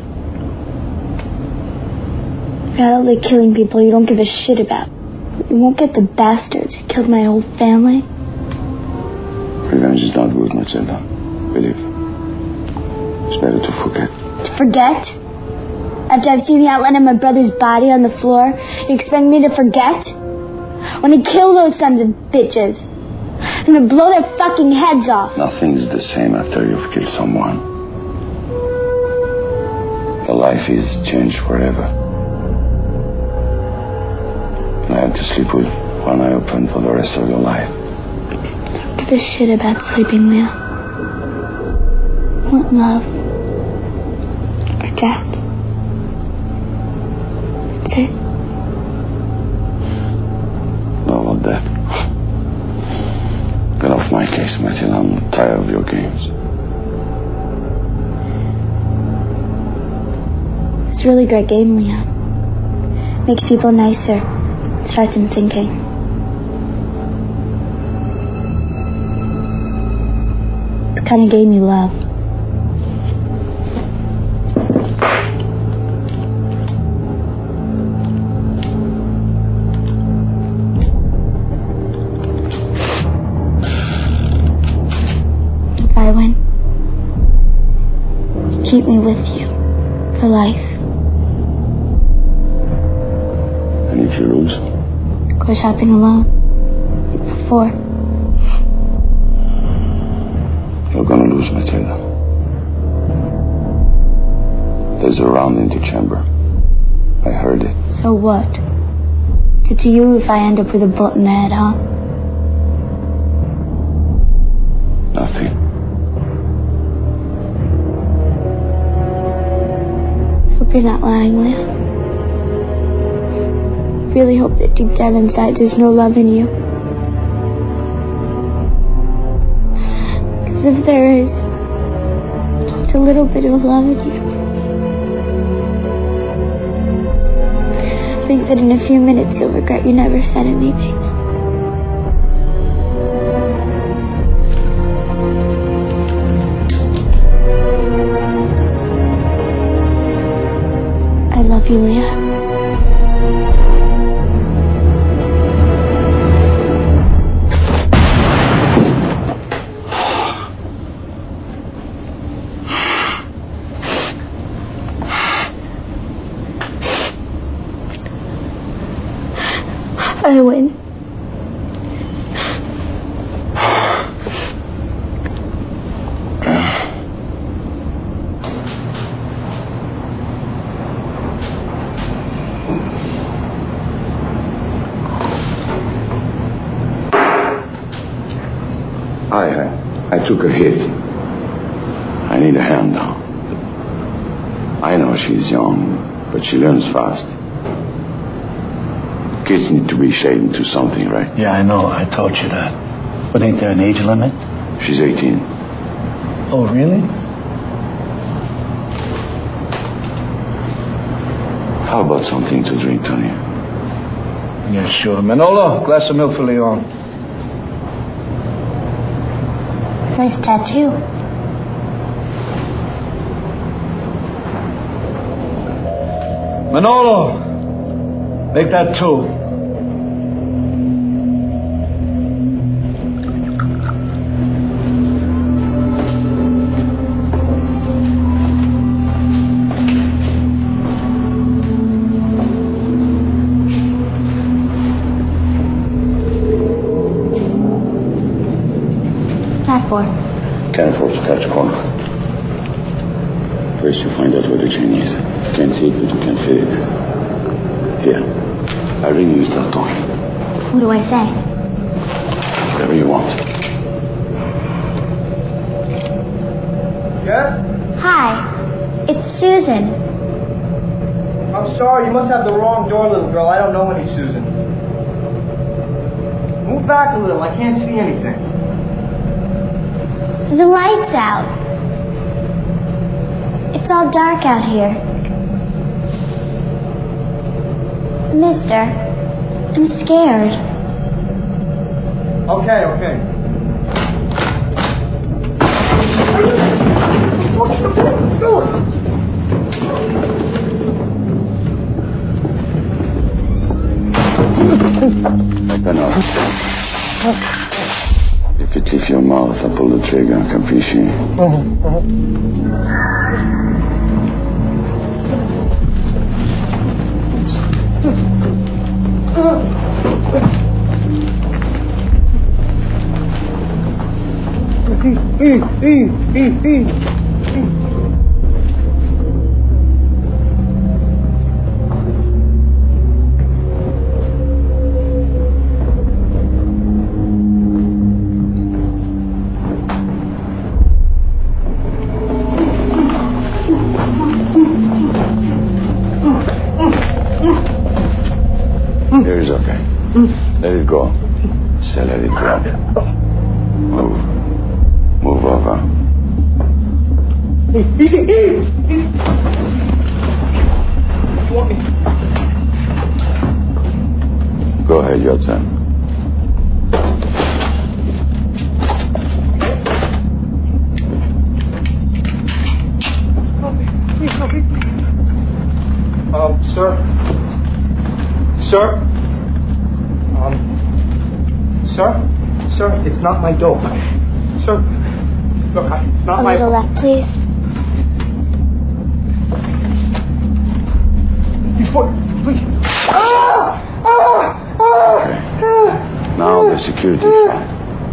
You're out there killing people you don't give a shit about. You won't get the bastards who killed my whole family. Revenge is not good, Matilda. Believe. It's better to forget. To forget? After I've seen the outline of my brother's body on the floor, you expect me to forget? When I kill those sons of bitches, I'm gonna blow their fucking heads off. Nothing's the same after you've killed someone. Your life is changed forever. I have to sleep with one eye open for the rest of your life. I don't give a shit about sleeping, Leo. I want love. Or death. That's it. No, not that. Get off my case, Matilda. I'm tired of your games. It's a really great game, Leon. Makes people nicer. Starts them thinking. It's the kind of game you love. If I win, keep me with you for life. And if you lose? Go shopping alone. Before. You're gonna lose, Matilda. There's a round in the chamber. I heard it. So what? It's up to you if I end up with a bullet in the head, huh? Nothing. I hope you're not lying, Leon. I really hope that deep down inside there's no love in you. Because if there is, just a little bit of love in you, I think that in a few minutes you'll regret you never said anything. I love you, Leah. I win. I took a hit. I need a hand now. I know she's young, but she learns fast. Kids need to be shaped into something, right? Yeah, I know. I taught you that. But ain't there an age limit? She's 18. Oh, really? How about something to drink, Tony? Yeah, sure. Manolo, glass of milk for Leon. Nice tattoo. Manolo, make that two. Can't afford to catch a corner. First you find out where the chain is. Can't see it, but you can feel it. Here. I ring you, start talking. What do I say? Whatever you want. Yes? Hi. It's Susan. I'm sorry. You must have the wrong door, little girl. I don't know any Susan. Move back a little. I can't see anything. The light's out. It's all dark out here. Mister, I'm scared. Okay. If you leave your mouth, I pull the trigger, capisci? Here is okay. Let it go. So let it drop. Move over. Go ahead, your turn. Sir, it's not my door. Sir, look, not A my... little left, please. Before, please. Okay. Now the security file.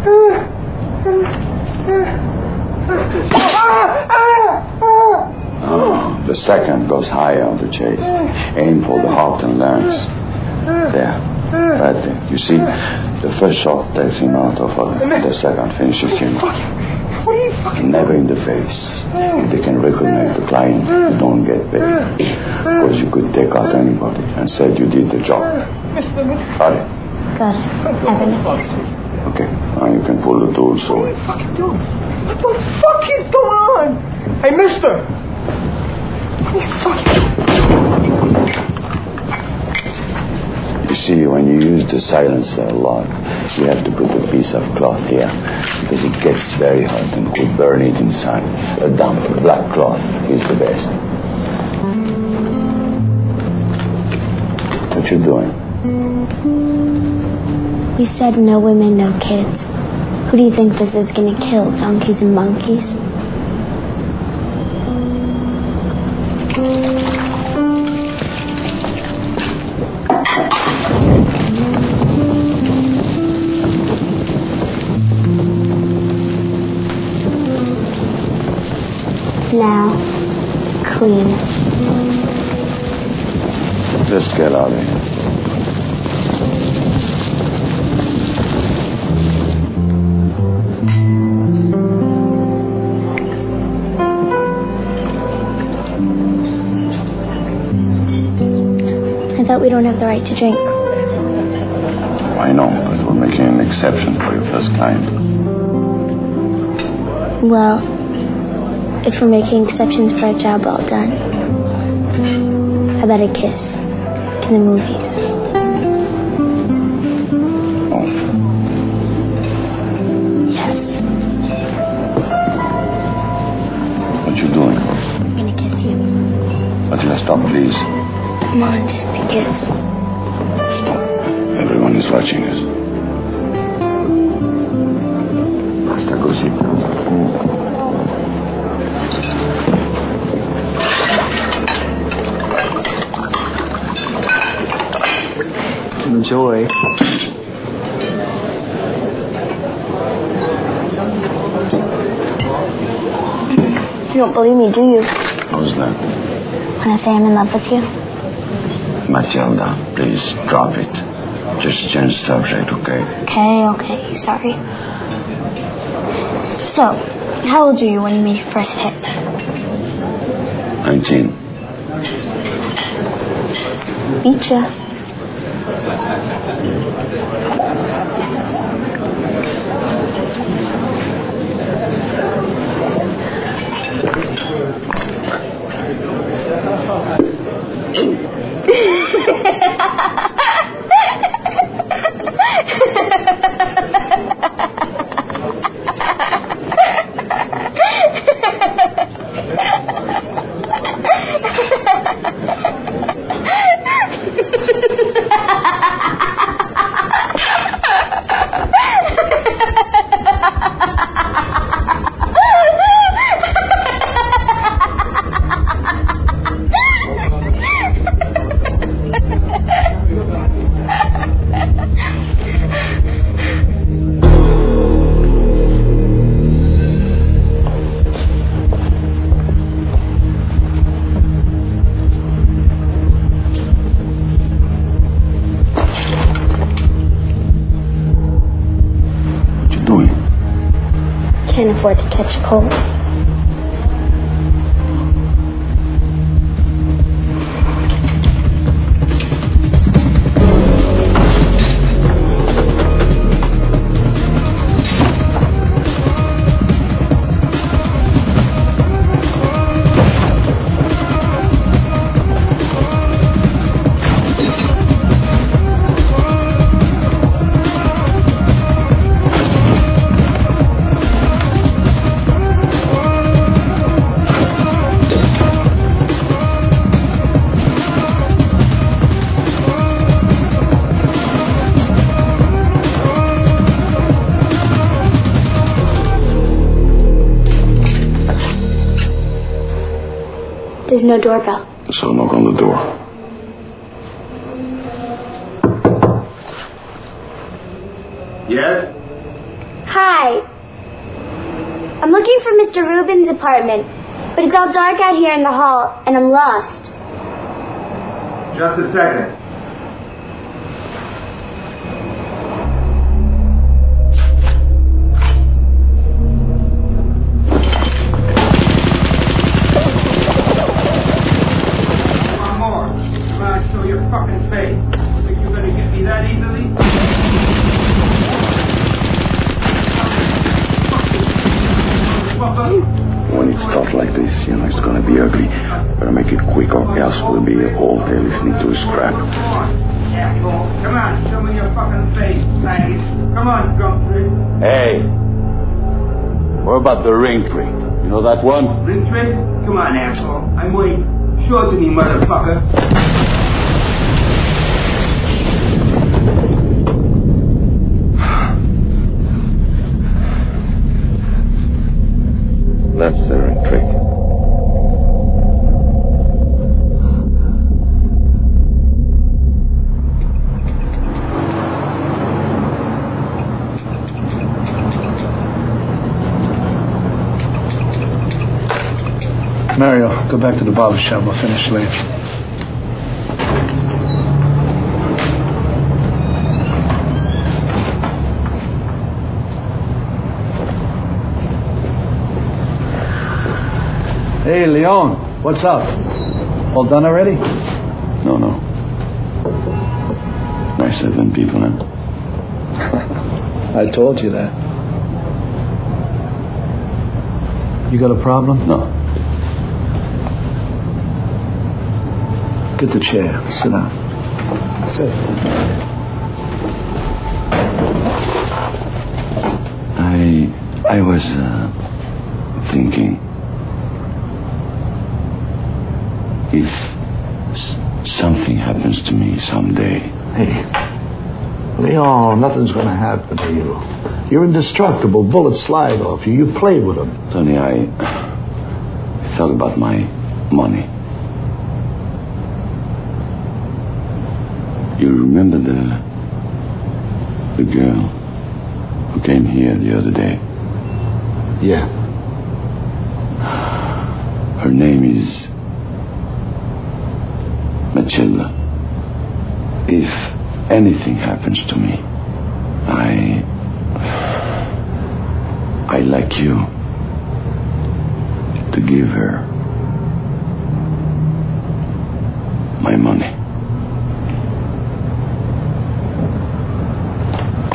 Oh, the second goes higher on the chest. Aim for the heart and lungs. There. Right there. You see, the first shot takes him out of her. The second finishes him. What are you fucking... Never in the face. If they can recognize the client, you don't get paid. Because you could take out anybody and said you did the job. Got it? Got it. Have a Okay. Now you can pull the tools away. What are you fucking doing? What the fuck is going on? Hey, mister! What are you fucking... You see, when you use the silencer a lot, you have to put a piece of cloth here because it gets very hot and could burn it inside. A damp black cloth is the best. What you doing? You said no women, no kids. Who do you think this is going to kill, donkeys and monkeys? Now, clean. Just get out of here. I thought we don't have the right to drink. I know, but we're making an exception for your first client. Well, if we're making exceptions for a job well done, how about a kiss in the movies? Oh. Yes. What you doing? I'm gonna kiss you. But let's stop, please. Come on, just a kiss. Stop. Everyone is watching us. Basta così. Enjoy. You don't believe me, do you? How's that? When I say I'm in love with you? Matilda, please drop it. Just change subject, okay? Okay, sorry. So, how old were you when you made your first hit? 19. Beat ya. Can't afford to catch a cold. There's no doorbell. So knock on the door. Yes? Hi. I'm looking for Mr. Rubin's apartment, but it's all dark out here in the hall, and I'm lost. Just a second. When it's tough like this, it's gonna be ugly. Better make it quick or else we'll be all day listening to his crap. Come on, show me your fucking face, thanks. Come on, Gumphrey. Hey, what about the ring trick? You know that one? Ring trick? Come on, asshole. I'm waiting. Show it to me, motherfucker. That's the ring trick. Mario, go back to the barber shop. We'll finish later. Hey, Leon, what's up? All done already? No. Nicer than people, huh? I told you that. You got a problem? No. Get the chair. Sit down. Sit. I was thinking, if something happens to me someday. Hey, Leon, nothing's going to happen to you. You're indestructible. Bullets slide off you. You play with them. Tony, I thought about my money. You remember the girl who came here the other day? Yeah. Her name is Matilda. If anything happens to me, I'd like you to give her my money.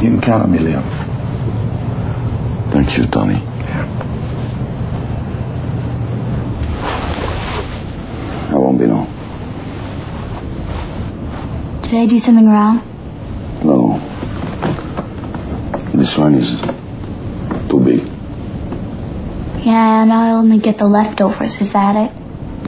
You can count on me, Leo. Thank you, Tony. I won't be long. Did I do something wrong? No. This one is too big. Yeah, and I only get the leftovers. Is that it?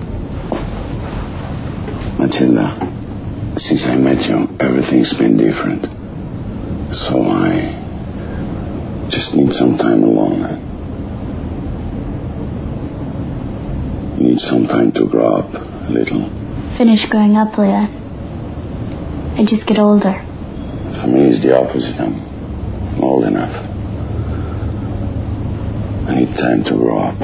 Matilda, since I met you, everything's been different. So I just need some time alone. You need some time to grow up a little. Finish growing up, Leah. I just get older. For me, it's the opposite. I'm old enough. I need time to grow up.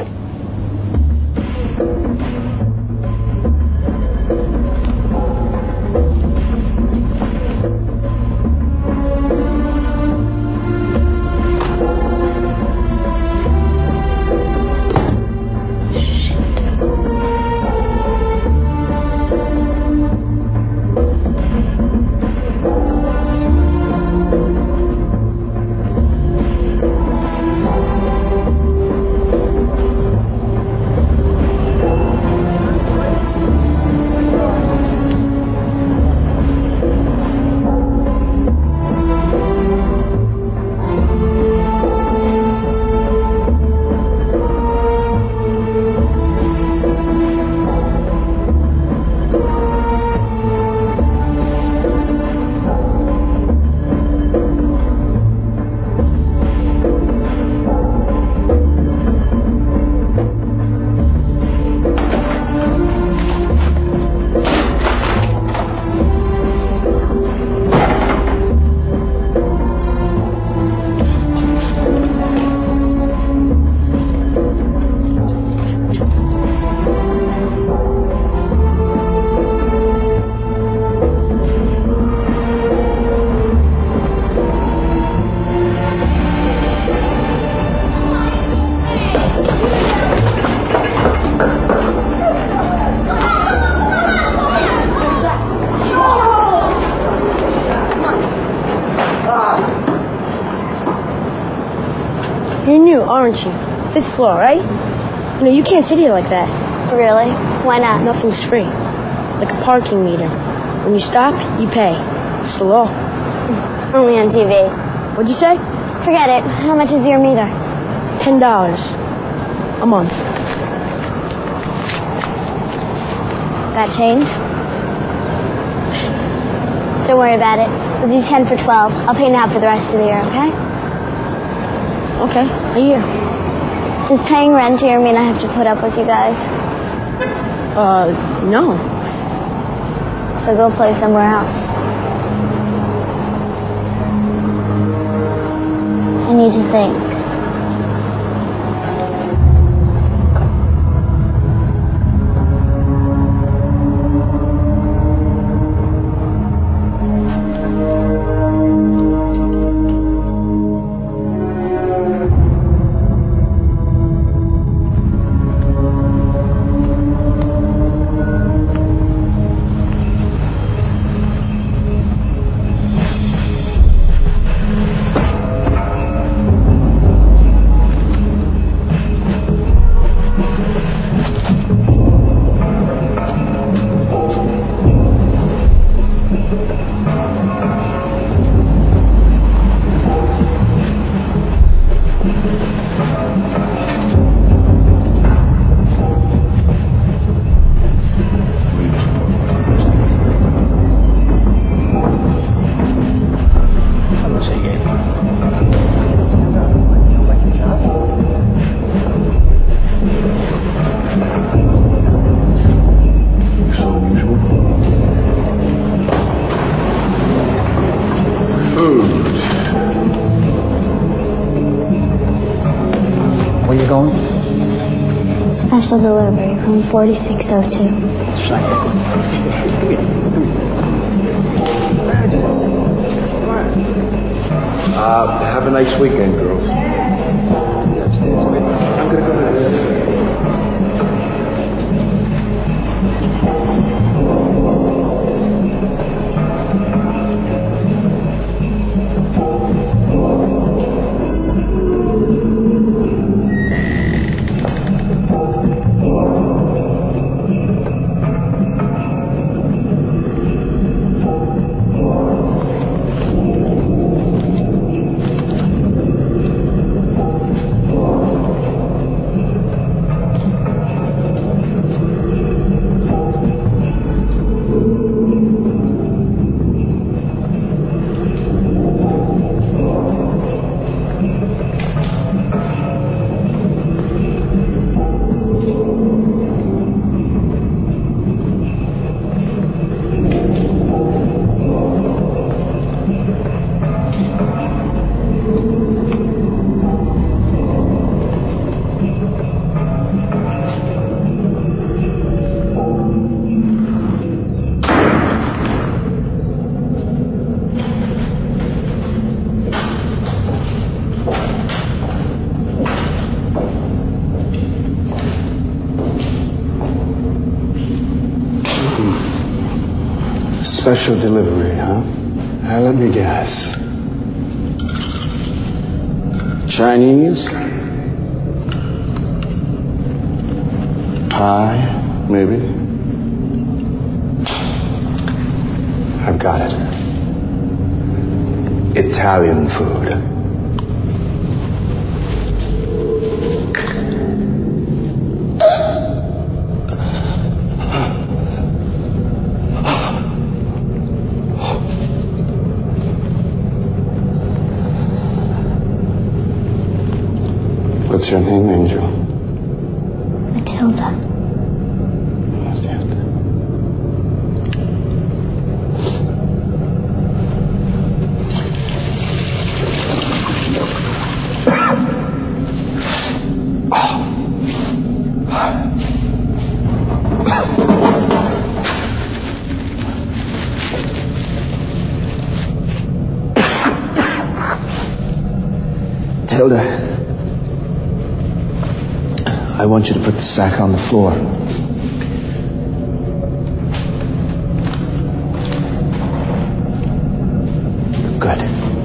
You're new, aren't you? 5th floor, right? No, you can't sit here like that. Really? Why not? Nothing's free. Like a parking meter. When you stop, you pay. It's the law. Only on TV. What'd you say? Forget it. How much is your meter? $10 a month. Got change? Don't worry about it. We'll do 10 for 12. I'll pay now for the rest of the year, okay? Okay, a year. Does paying rent here mean I have to put up with you guys? No. So go play somewhere else. I need to think. Where you going? Special delivery from 4602. Have a nice weekend, girls. I'm gonna go to Special delivery, huh? Let me guess. Chinese? Thai, maybe? I've got it. Italian food. What's your name, Angel? Matilda. Matilda, I want you to put the sack on the floor. Good.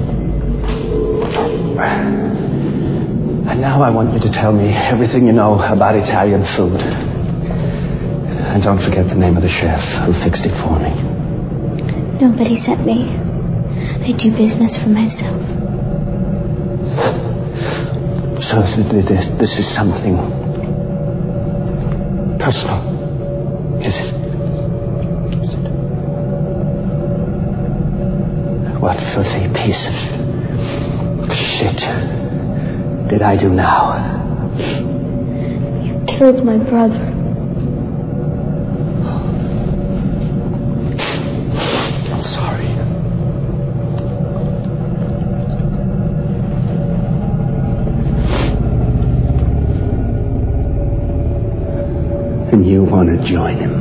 And now I want you to tell me everything you know about Italian food. And don't forget the name of the chef who fixed it for me. Nobody sent me. I do business for myself. So this is something personal, is it? What filthy piece of shit did I do now? You killed my brother. I'm sorry. And you want to join him?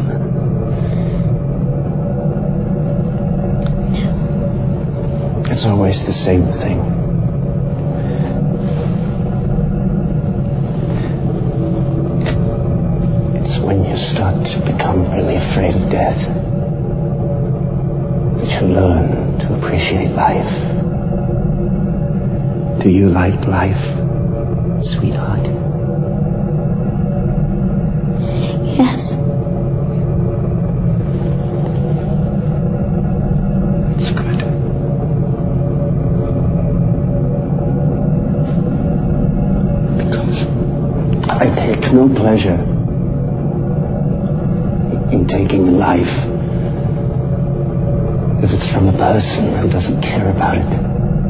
No. It's always the same thing. It's when you start to become really afraid of death that you learn to appreciate life. Do you like life, sweetheart? Yes. It's good. Because I take no pleasure in taking life if it's from a person who doesn't care about it.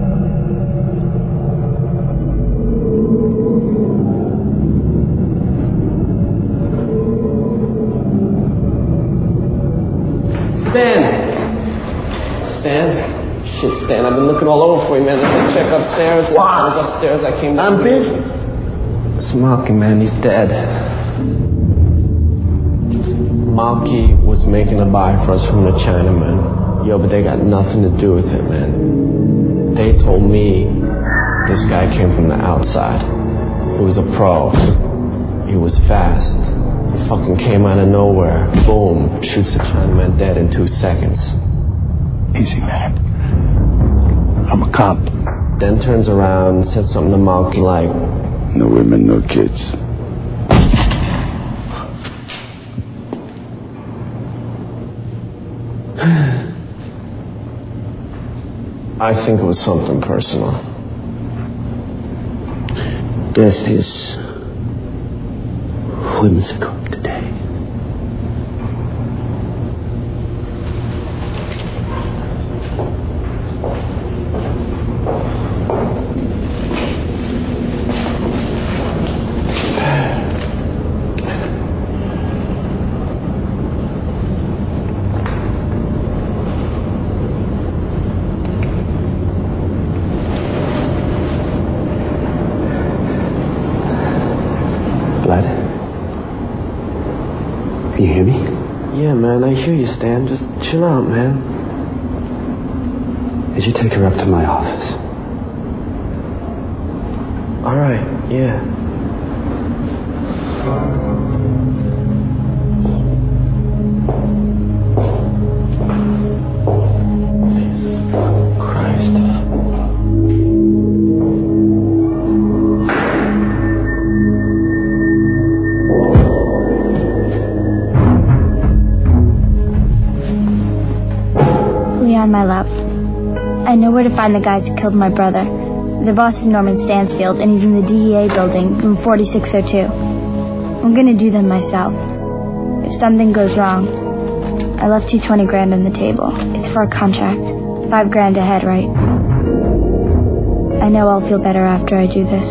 Stan? Shit, Stan, I've been looking all over for you, man. I check upstairs. I was upstairs, I came down. I'm busy. It's Malky, man. He's dead. Malky was making a buy for us from the Chinaman. Yo, but they got nothing to do with it, man. They told me this guy came from the outside. He was a pro. He was fast. He fucking came out of nowhere. Boom. Shoots the Chinaman dead in 2 seconds. Easy, man. I'm a cop. Then turns around, says something to Malky like, no women, no kids. I think it was something personal. Death is whimsical today. Can you hear me? Yeah, man, I hear you, Stan. Just chill out, man. Did you take her up to my office? All right, yeah. find my love. I know where to find the guys who killed my brother. The boss is Norman Stansfield, and he's in the DEA building, room 4602. I'm gonna do them myself. If something goes wrong, I left you $20,000 on the table. It's for a contract. $5,000 ahead, right? I know I'll feel better after I do this.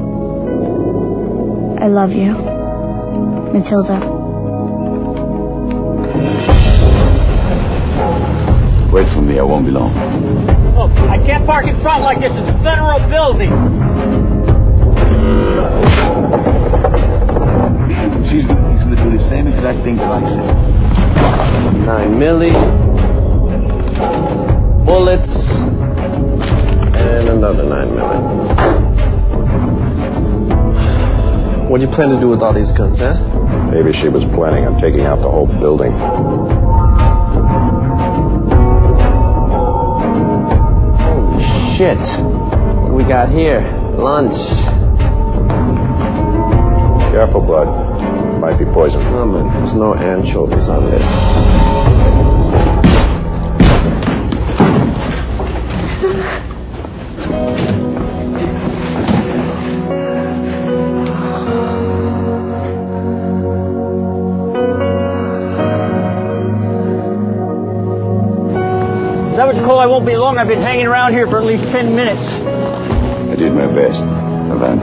I love you, Matilda. Wait for me, I won't be long. Look, I can't park in front like this. It's a federal building. He's gonna do the same exact thing that I said. 9 milli. Bullets. And another 9 milli. What do you plan to do with all these guns, huh? Maybe she was planning on taking out the whole building. Holy shit. What do we got here? Lunch. Careful, Bud. Might be poison. Oh, man. There's no anchovies on this. Cole, I won't be long. I've been hanging around here for at least 10 minutes. I did my best. Avant.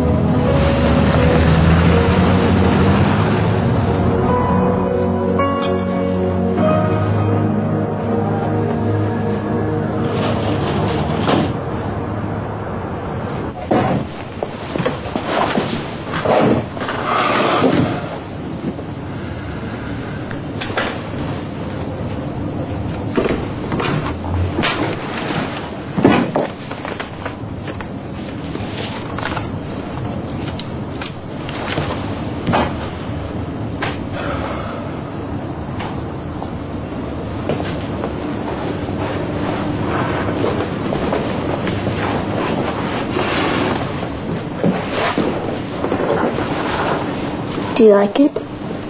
Do you like it?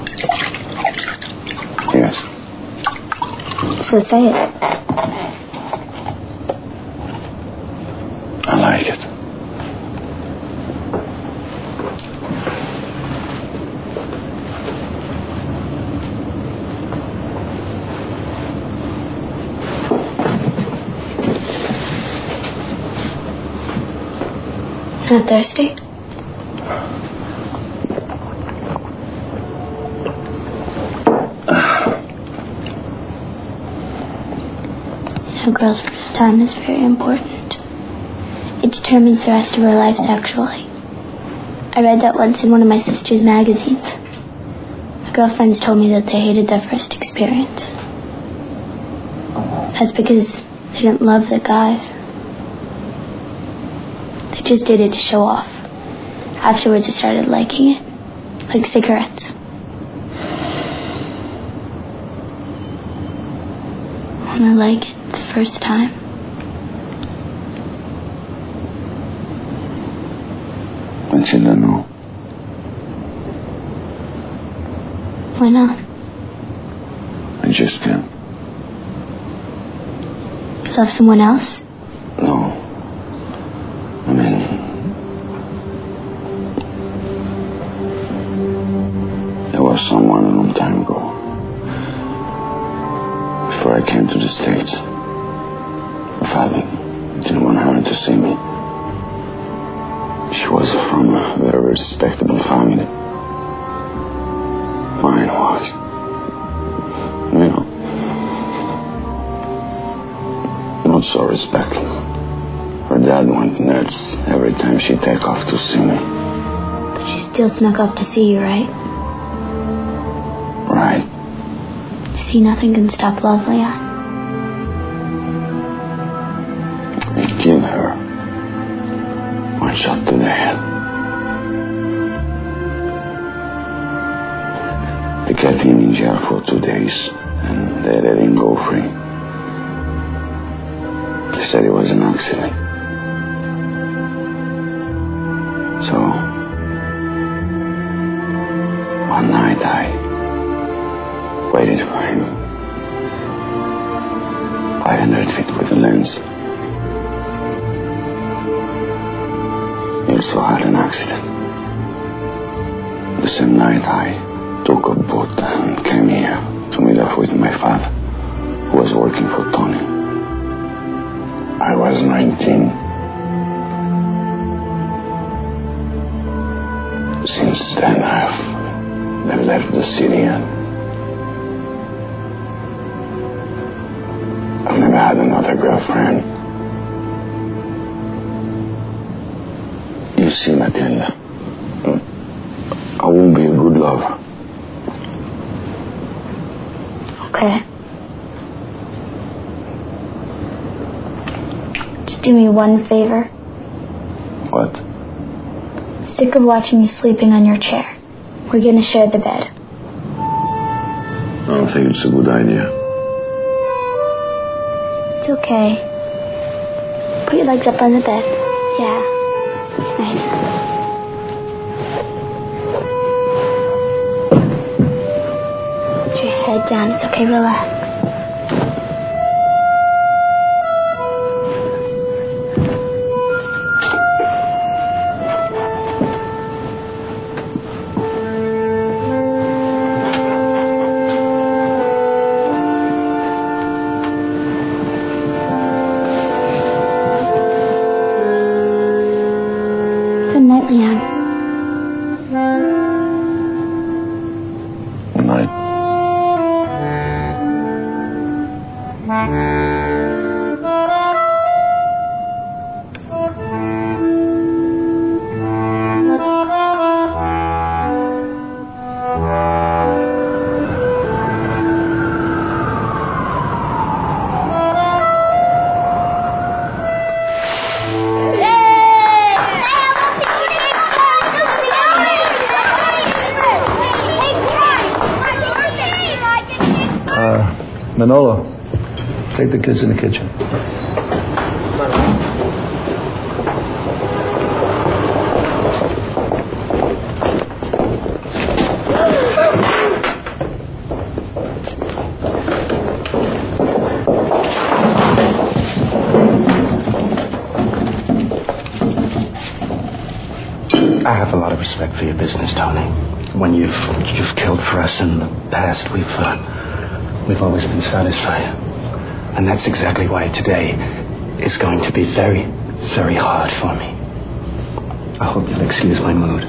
Yes. So say it. I like it. Not thirsty? A girl's first time is very important. It determines the rest of her life sexually. I read that once in one of my sister's magazines. My girlfriends told me that they hated their first experience. That's because they didn't love the guys. They just did it to show off. Afterwards, I started liking it, like cigarettes. And I like it the first time. Matilda, no. Why not? I just can't. Love someone else? No. I mean, there was someone a long time ago. Before I came to the States. My father didn't want her to see me. She was from a very respectable family. Mine was. You know, not so respectful. Her dad went nuts every time she'd take off to see me. But she still snuck off to see you, right? Right. See, nothing can stop love, Leon. I killed her. One shot to the head. They kept him in jail for 2 days, and they let him go free. They said it was an accident. So, one night I waited for him. 500 feet with a lens. He also had an accident. The same night I took a boat and came here to meet up with my father, who was working for Tony. I was 19. Since then I've never left the city and I've never had another girlfriend. You see, Matilda, I won't be a good lover. Okay. Just do me one favor. What? Sick of watching you sleeping on your chair. We're gonna share the bed. I don't think it's a good idea. It's okay. Put your legs up on the bed. Yeah. Nice. Put your head down. It's okay. Relax. Good night, Leon. Good night. Manolo, take the kids in the kitchen. I have a lot of respect for your business, Tony. When you've killed for us in the past, we've always been satisfied. And that's exactly why today is going to be very, very hard for me. I hope you'll excuse my mood.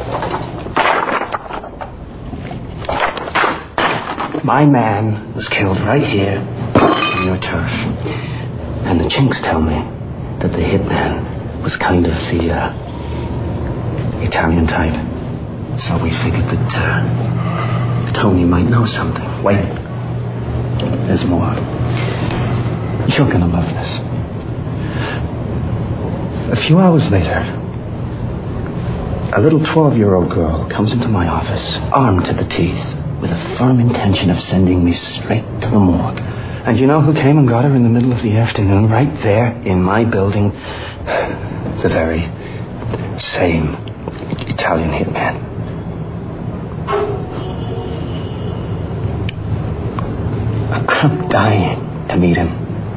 My man was killed right here on your turf. And the Chinks tell me that the hitman was kind of the Italian type. So we figured that Tony might know something. Wait. There's more. You're gonna love this. A few hours later, a little 12-year-old girl comes into my office, armed to the teeth, with a firm intention of sending me straight to the morgue. And you know who came and got her in the middle of the afternoon, right there in my building? The very same Italian hitman. I'm dying to meet him.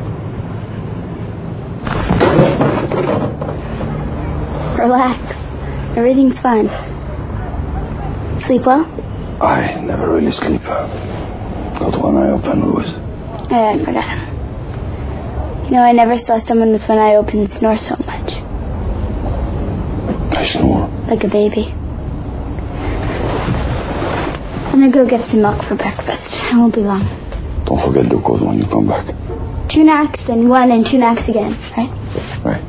Relax. Everything's fine. Sleep well? I never really sleep. Got one eye open, Louis. I forgot. You know, I never saw someone with one eye open snore so much. I snore. Like a baby. I'm gonna go get some milk for breakfast. I won't be long. Don't forget the code when you come back. 2 knocks and 1 and 2 knocks again, right? Right.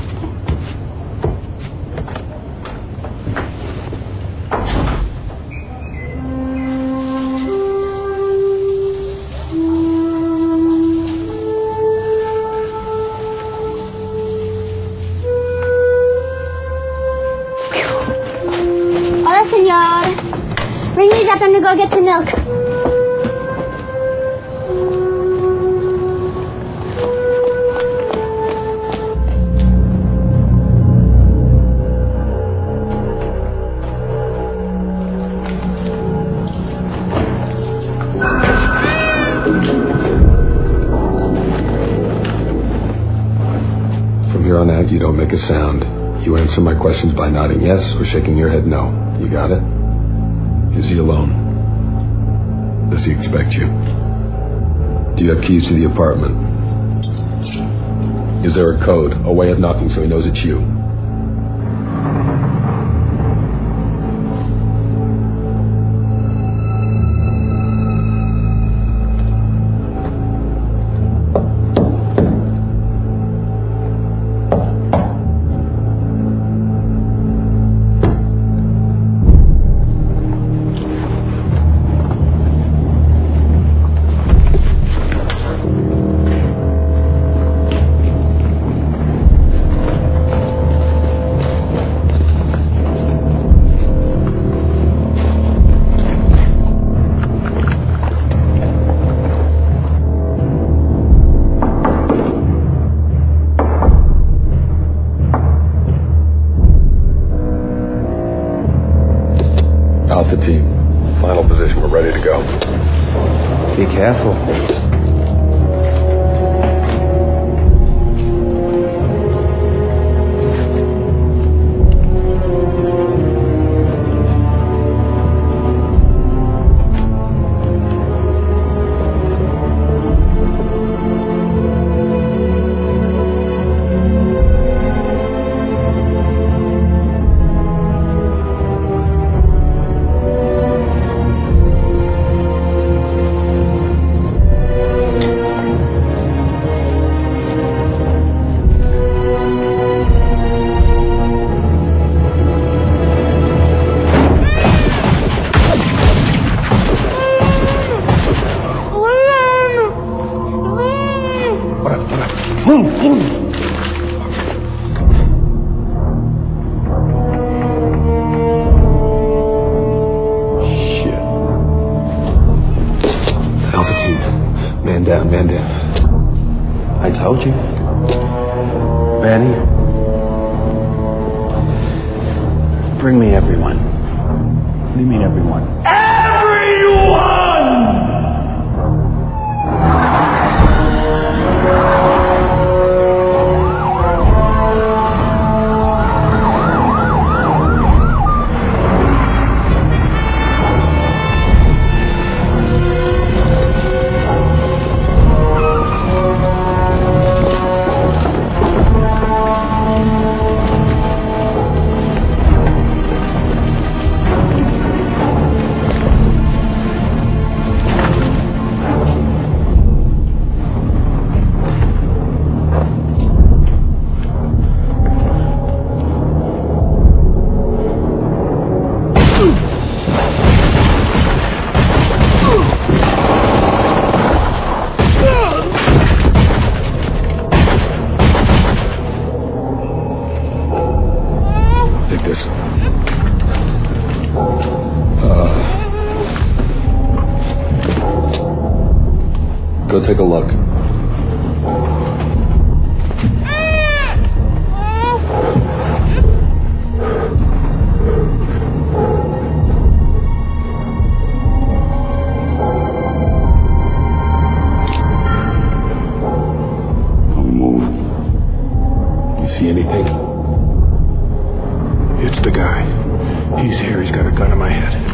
Hola, senor. Ring these up. I'm gonna go get some milk. right, you don't make a sound. You answer my questions by nodding yes or shaking your head no. You got it? Is he alone? Does he expect you? Do you have keys to the apartment? Is there a code, a way of knocking so he knows it's you? Alpha team, final position, we're ready to go. Be careful. Man down. I told you. Manny, bring me everyone. What do you mean, everyone? Go take a look. Don't move. You see anything? It's the guy. He's here. He's got a gun in my head.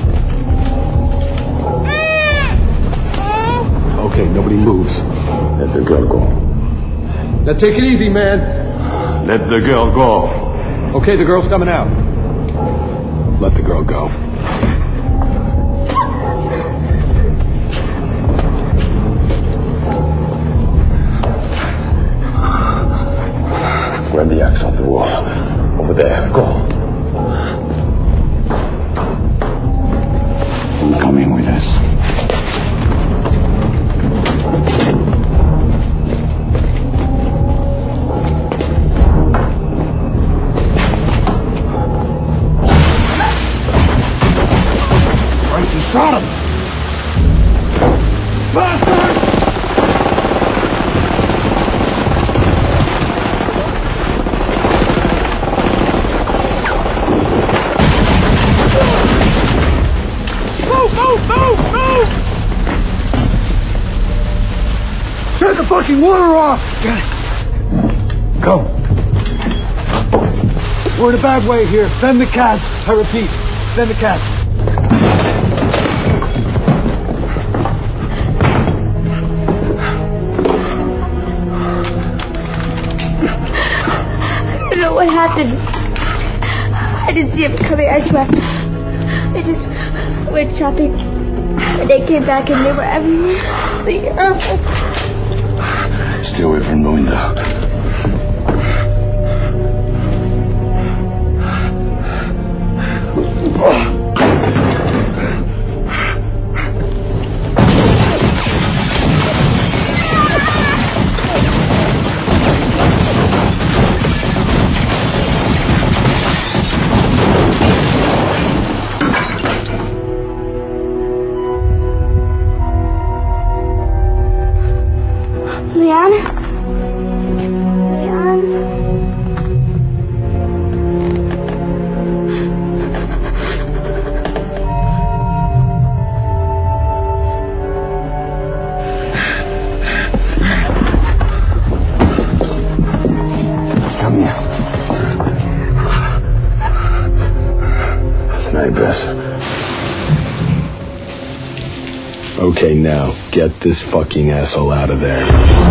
Okay, nobody moves. Let the girl go. Now take it easy, man. Let the girl go. Okay, the girl's coming out. Let the girl go. Grab the axe off the wall. Over there. Go. You're coming with us. Shot him! Bastard! Move! Turn the fucking water off! Got it. Go. We're in a bad way here. Send the cats. I repeat, send the cats. I don't know what happened. I didn't see him coming. I swear. I just went shopping. And they came back and they were everywhere. Stay away from the window. Okay, now, get this fucking asshole out of there.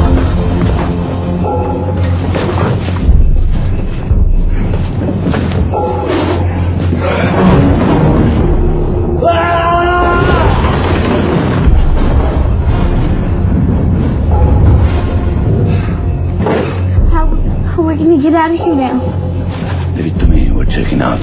How are we going to get out of here now? Leave it to me. We're checking out.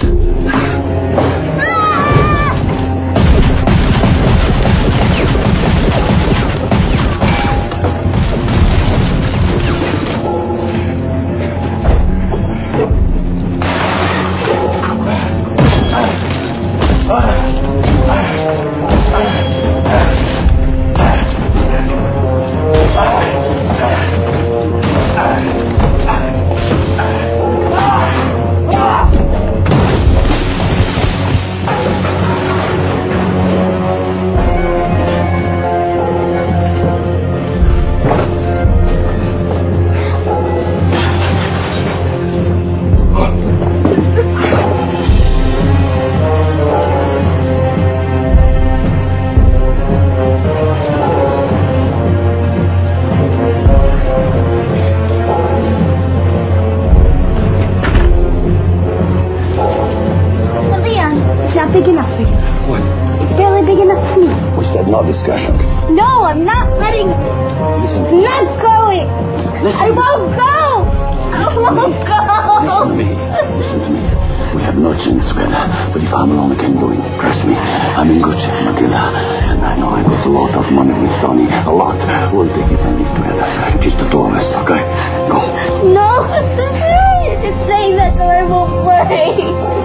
Big enough for you. What? It's barely big enough for me. We said no discussion. No, I'm not letting. Listen. I'm not going. Listen. I won't go. I won't go. Listen to me. Listen to me. We have no chance together. But if I'm alone, I can do it. Trust me. I'm in good shape, Matilda. And I know I got a lot of money with Tony. A lot. We'll take it and live together. Just the two of us, okay? Go. No. You're just saying that so I won't worry.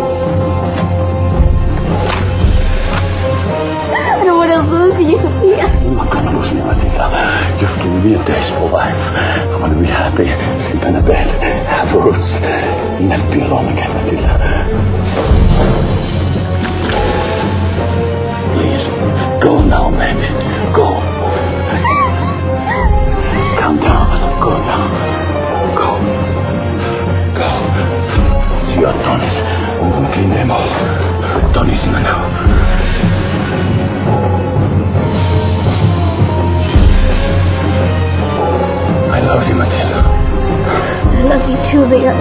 I don't want to lose you. You're not going to lose me, Matilda. You've given me a taste for life. I want to be happy, sleep in a bed, have roots, never be alone again, Matilda. Please, go now, baby. Go. Calm down. Go now. Go. Go. See you at Tony's. I'm going to clean them all. Tony's in now. I love you, Matilda. I love you too, Leon.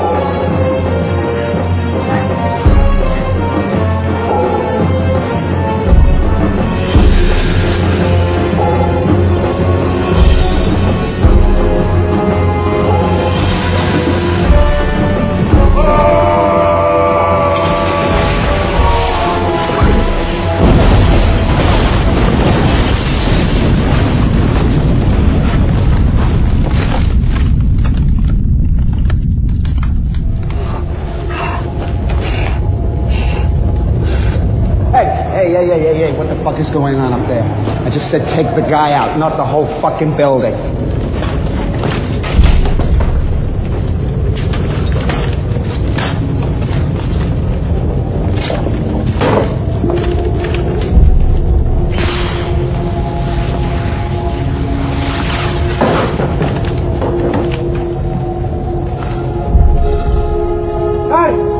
Hey, what the fuck is going on up there? I just said take the guy out, not the whole fucking building. Hey!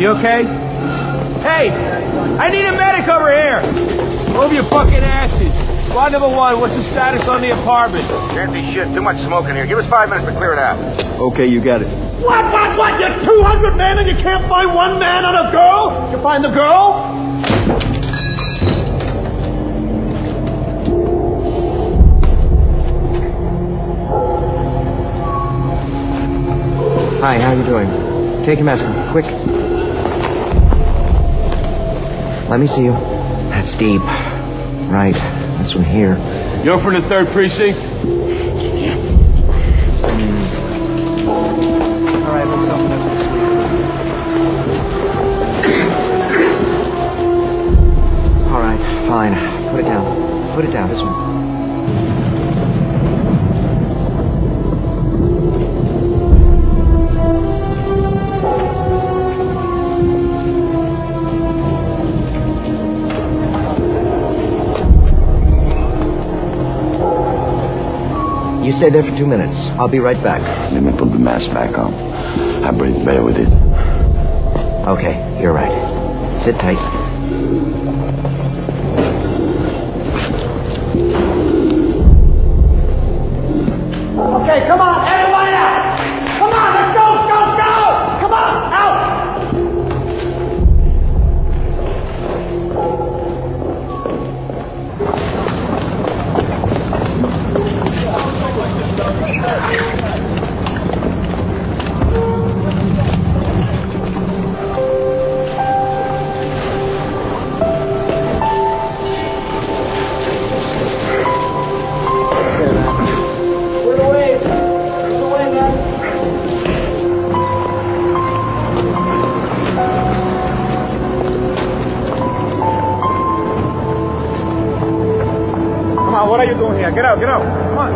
You okay? Hey, I need a medic over here. Move your fucking asses. Squad number 1, what's the status on the apartment? Can't be shit. Too much smoke in here. Give us 5 minutes to clear it out. Okay, you got it. What? You're 200 men and you can't find one man on a girl? You find the girl? Hi, how you doing? Take your mask off, quick. Let me see you. That's deep. Right. This one here. You're from the 3rd precinct? All right, let's open up the sleeve. All right, fine. Put it down. Put it down, this one. You stay there for 2 minutes. I'll be right back. Let me put the mask back on. I breathe better with it. Okay, you're right. Sit tight. Okay, come on, everybody out! Come on, let's go! Come on, out! What are you doing here? Get out, get out. Come on.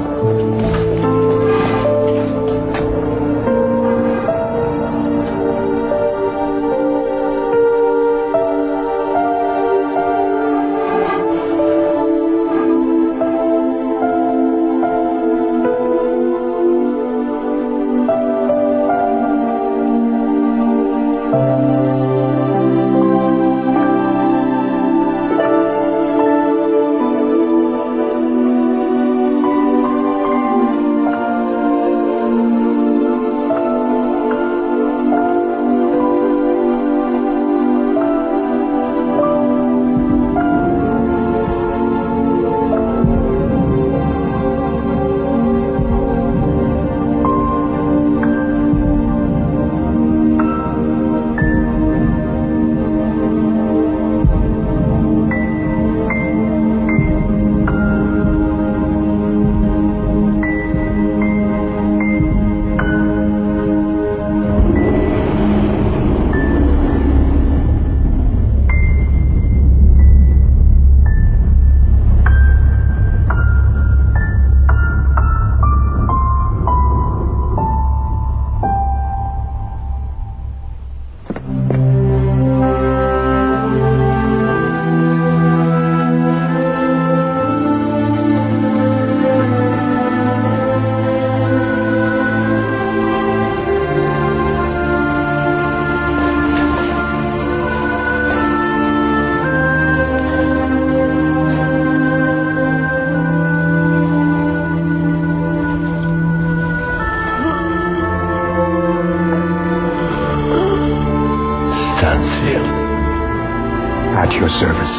At your service.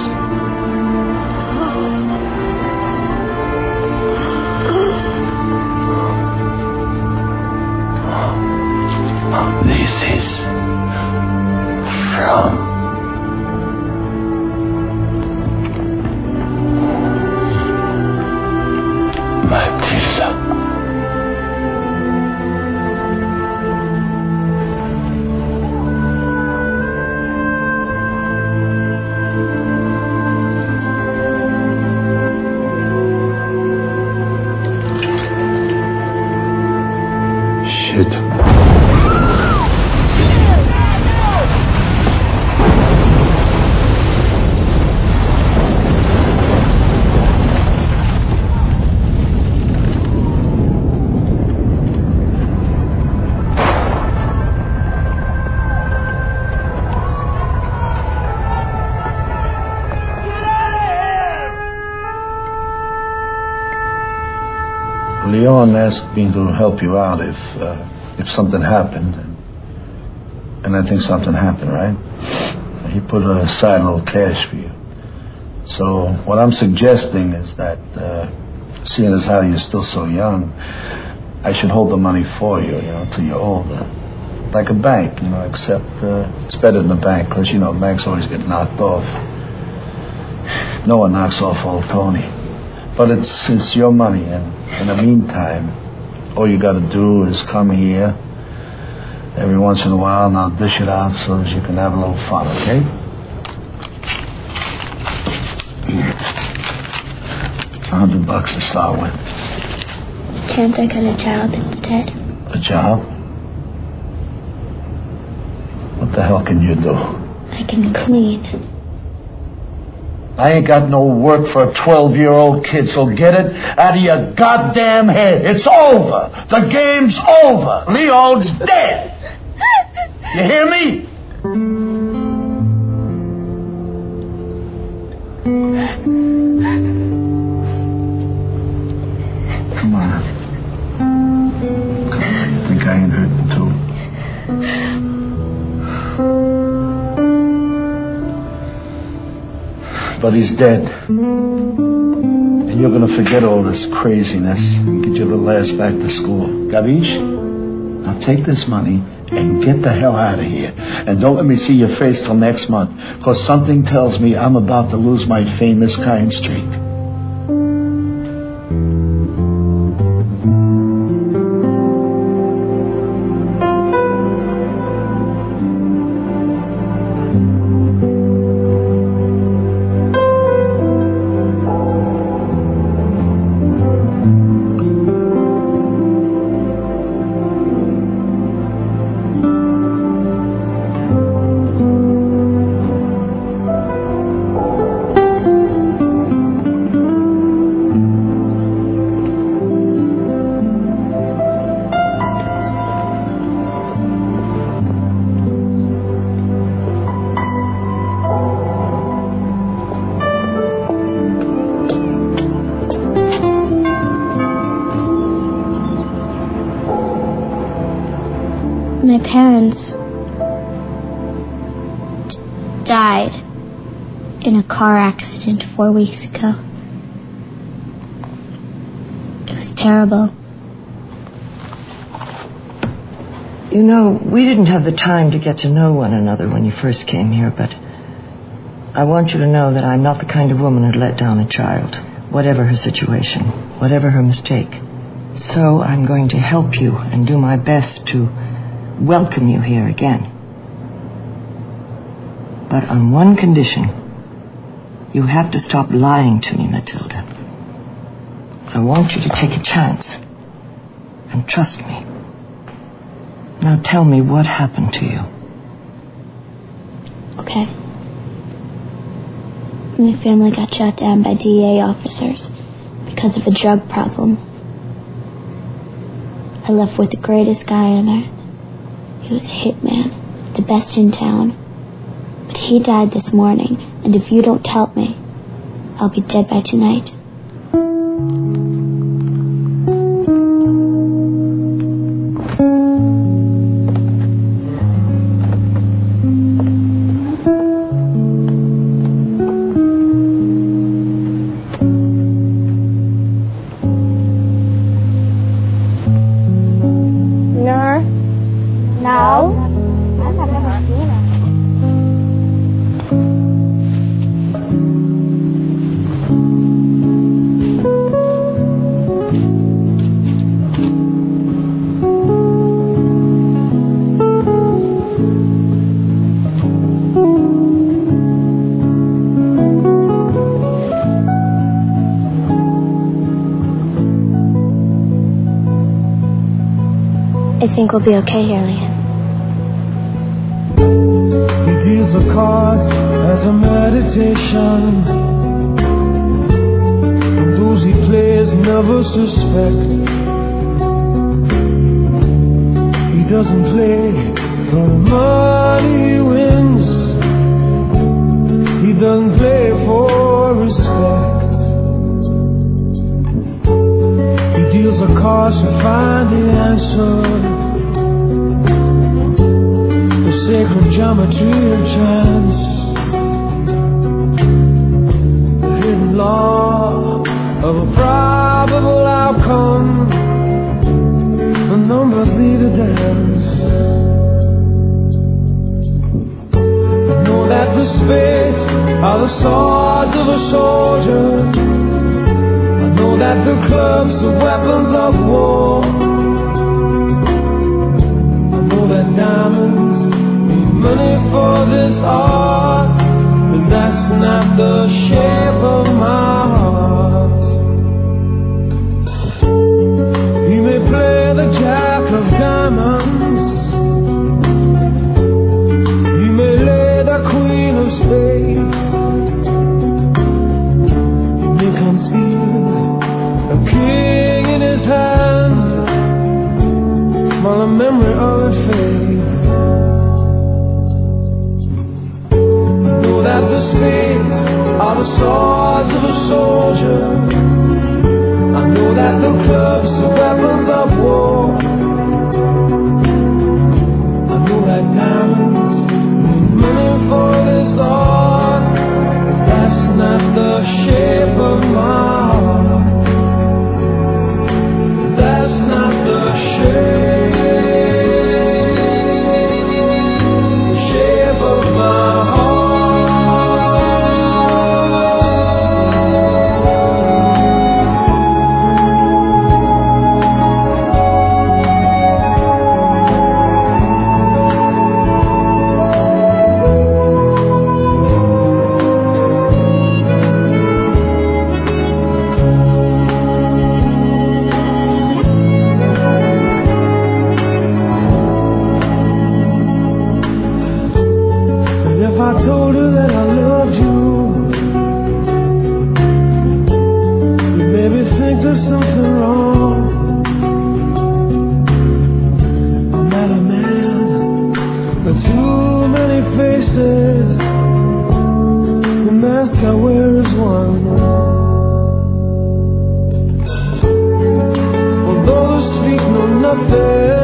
This is from Matilda. Shit. Leon asked me to help you out if something happened. And I think something happened, right? He put aside a little cash for you. So what I'm suggesting is that, seeing as how you're still so young, I should hold the money for you, till you're older. Like a bank, except it's better than a bank, because, banks always get knocked off. No one knocks off old Tony. But it's your money, and in the meantime, all you got to do is come here every once in a while, and I'll dish it out so that you can have a little fun, okay? It's $100 to start with. Can't I get a job instead? A job? What the hell can you do? I can clean. I ain't got no work for a 12-year-old kid, so get it out of your goddamn head. It's over. The game's over. Leon's dead. You hear me? Come on. I think I ain't hurting too. But he's dead. And you're going to forget all this craziness and get your little ass back to school. Gabish? Now take this money and get the hell out of here. And don't let me see your face till next month, because something tells me I'm about to lose my famous kind streak. My parents died in a car accident 4 weeks ago. It was terrible. We didn't have the time to get to know one another when you first came here, but I want you to know that I'm not the kind of woman who'd let down a child, whatever her situation, whatever her mistake. So I'm going to help you and do my best to welcome you here again. But on one condition. You have to stop lying to me, Matilda. I want you to take a chance and trust me. Now tell me what happened to you. Okay. My family got shot down by DEA officers because of a drug problem. I left with the greatest guy on earth. He was a hitman, the best in town. But he died this morning, and if you don't help me, I'll be dead by tonight. I think we'll be okay here, Leon. He gives the cards as a meditation, and those he plays never suspect. He doesn't play for the money he wins. He doesn't play for respect. He deals a cards to find the answer. The sacred geometry of chance, the hidden law of a probable outcome. The numbers lead a dance. Know that the spades are the swords of a soldier. I know that the clubs are weapons of war. I know that diamonds need money for this art, but that's not the shape of my heart. You may play the jack of diamonds, you may lay the queen of spades, you may conceal a king in his hand while the memory of it fades. Know that the spades are the swords of a soldier. I know that the clubs are weapons of war. I know that diamonds need money for this art. That's not the shape of my heart. That's not the shape of my heart. I told her that I loved you, you made me think there's something wrong. I'm not a man with too many faces. The mask I wear is one. Although the street know nothing,